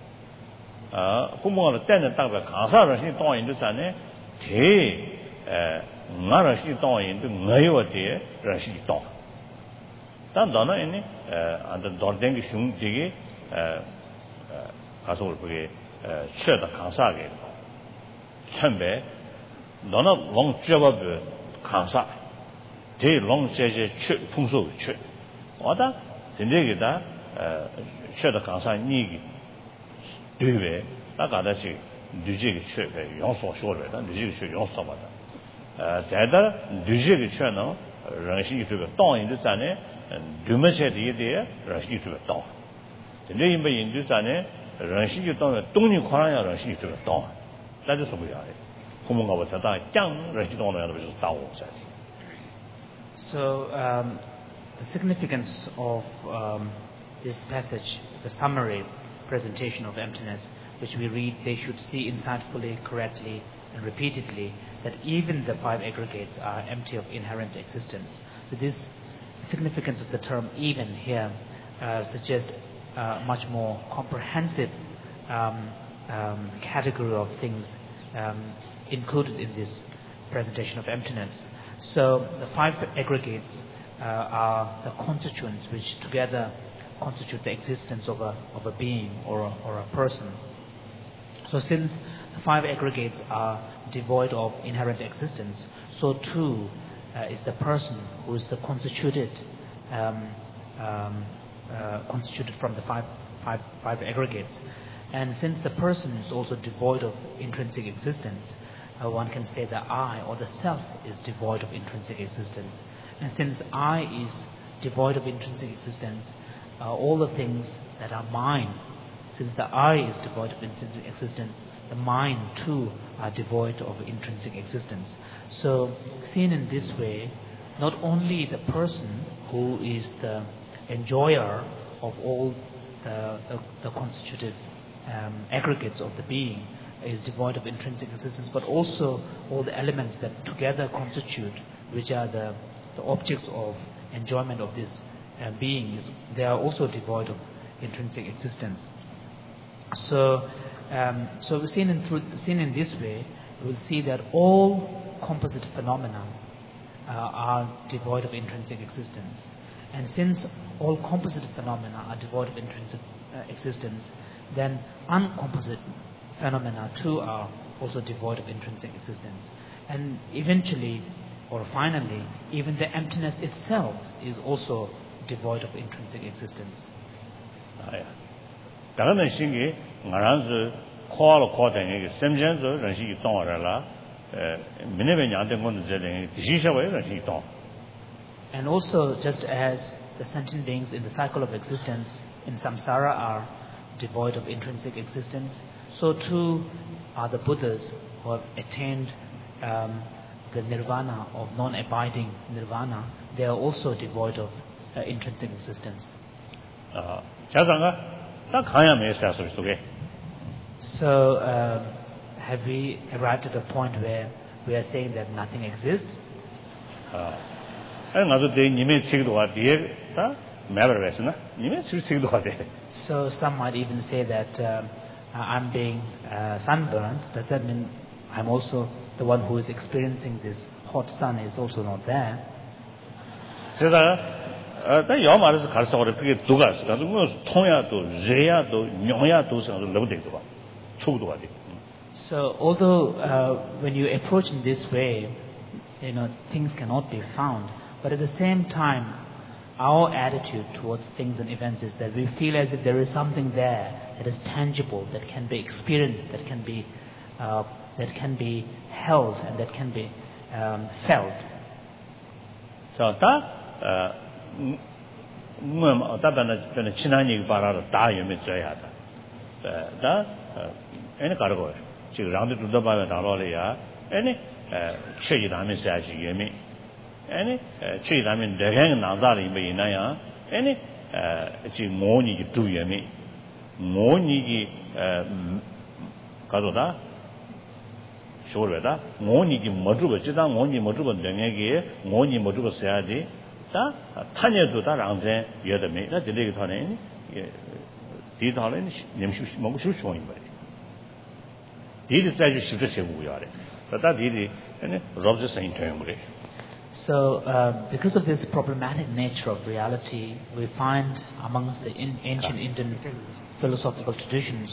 풍봉아를 때네 딱배 강사를 시 동 인도산에 대 나라 시 동 인도 너요데 런시 동 단 너는 이니 안데 돌댕기 슝지기 가서 그게 최다 강사게 천배 너는 롱저버드 강사 제 롱제제 최 풍소 최 와다 진짜기다 최다 강사 니기对배 나가다시 뉴지기 최배 용소 쇼래다 뉴지기 최 용소 받아 대다 뉴지기 최는 런시这个当人的站呢두메세 디에 런시这个当这里面引就站呢런시就当东尼宽呀런시这个当那就是不一样的 So the significance of this passage, the summary presentation of emptiness, which we read, they should see insightfully, correctly, and repeatedly that even the five aggregates are empty of inherent existence. So this significance of the term "even" here suggests much more comprehensive category of things included in this presentation of emptiness. So the five aggregates are the constituents which together constitute the existence of a being or a person. So since the five aggregates are devoid of inherent existence, so too is the person who is the constituted from the five aggregates. And since the person is also devoid of intrinsic existence, one can say that I or the self is devoid of intrinsic existence. And since I is devoid of intrinsic existence, all the things that are mine, since the I is devoid of intrinsic existence, the mine too are devoid of intrinsic existence. So seen in this way, not only the person who is the enjoyer of all the constitutive aggregates of the being is devoid of intrinsic existence, but also all the elements that together constitute, which are the objects of enjoyment of this being, they are also devoid of intrinsic existence. So seen in this way, we will see that all composite phenomena are devoid of intrinsic existence. And since all composite phenomena are devoid of intrinsic existence, then uncomposite phenomena too are also devoid of intrinsic existence. And eventually, or finally, even the emptiness itself is also devoid of intrinsic existence. 다른 신기 나란스 코알로 코다니 셈전서 런시 동어라라 미네베 냐된 건데 제는 디시샤웨 런시 동. And also, just as the sentient beings in the cycle of existence in samsara are devoid of intrinsic existence, so too are the Buddhas who have attained the nirvana of non-abiding nirvana. They are also devoid of intrinsic existence. So have we arrived at a point where we are saying that nothing exists? So some might even say that I'm being sunburned. Does that mean I'm also the one who is experiencing this hot sun is also not there? So although when you approach in this way, things cannot be found, but at the same time, our attitude towards things and events is that we feel as if there is something there that is tangible, that can be experienced, that can be held, and that can be felt. So any Chilamin, the Hang Nazari Bainaya, any Chimoni to Yami, Moni Kazoda, Shoreda, Moni Moduba, Chita, Moni Moduba, Dengagi, Moni Moduba Seadi, Tanya to that answer, you're the mate, that's the Legatone, Ditalan, Yamshu showing by. These is that you should say we are. So that is Rob's the same term. So, because of this problematic nature of reality, we find amongst the ancient Indian philosophical traditions,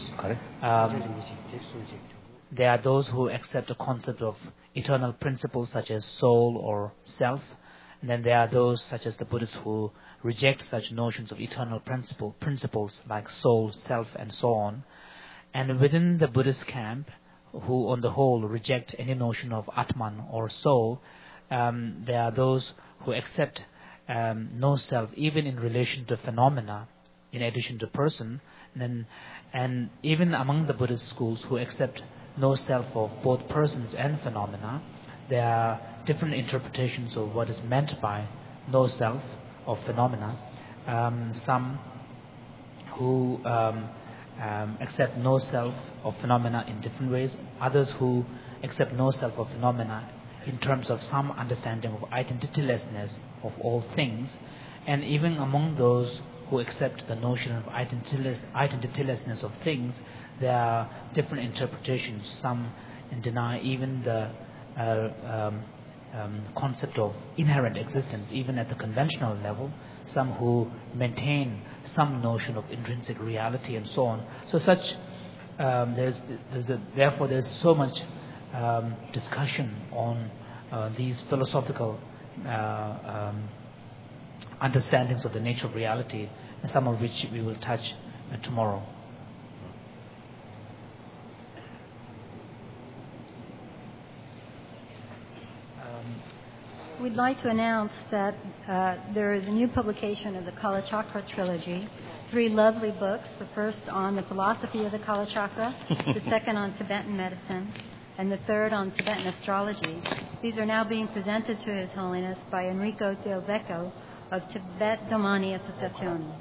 there are those who accept the concept of eternal principles such as soul or self, and then there are those such as the Buddhists who reject such notions of eternal principles like soul, self, and so on. And within the Buddhist camp, who on the whole reject any notion of Atman or soul, there are those who accept no self, even in relation to phenomena, in addition to person, and even among the Buddhist schools who accept no self of both persons and phenomena, there are different interpretations of what is meant by no self of phenomena. Some who accept no self of phenomena in different ways, others who accept no self of phenomena in terms of some understanding of identitylessness of all things, and even among those who accept the notion of identitylessness of things, there are different interpretations. Some deny even the concept of inherent existence, even at the conventional level. Some who maintain some notion of intrinsic reality and so on. So therefore there's so much discussion on these philosophical understandings of the nature of reality, some of which we will touch tomorrow. We'd like to announce that there is a new publication of the Kalachakra trilogy, 3 lovely books, the first on the philosophy of the Kalachakra, the second on Tibetan medicine, and the third on Tibetan astrology. These are now being presented to His Holiness by Enrico Del Vecchio of Tibet Domani Associazione.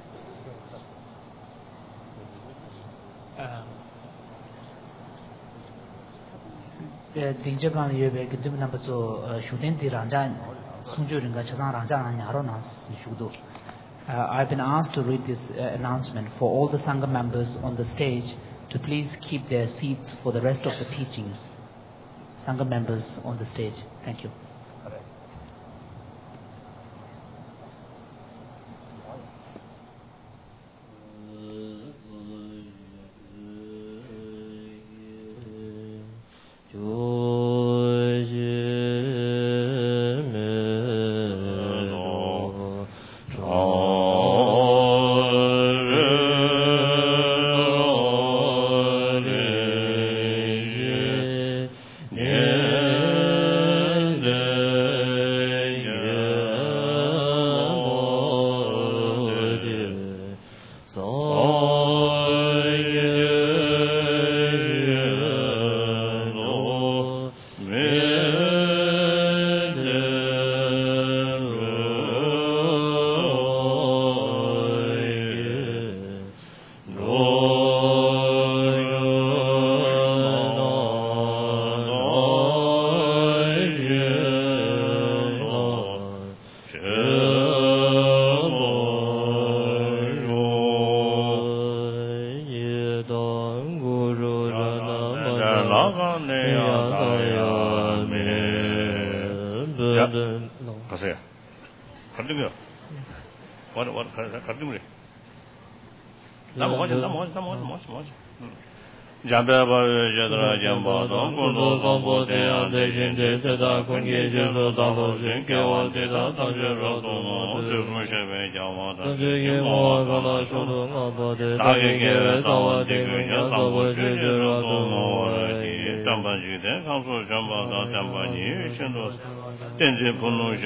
Dingjagan yebe gidim number to shooting the Ranjan Sunjuringa Chazan Ranjan and Yaronas Shudo. I've been asked to read this announcement for all the Sangha members on the stage to please keep their seats for the rest of the teachings. Sangha members on the stage. Thank you.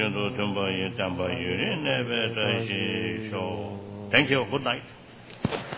Thank you. Good night.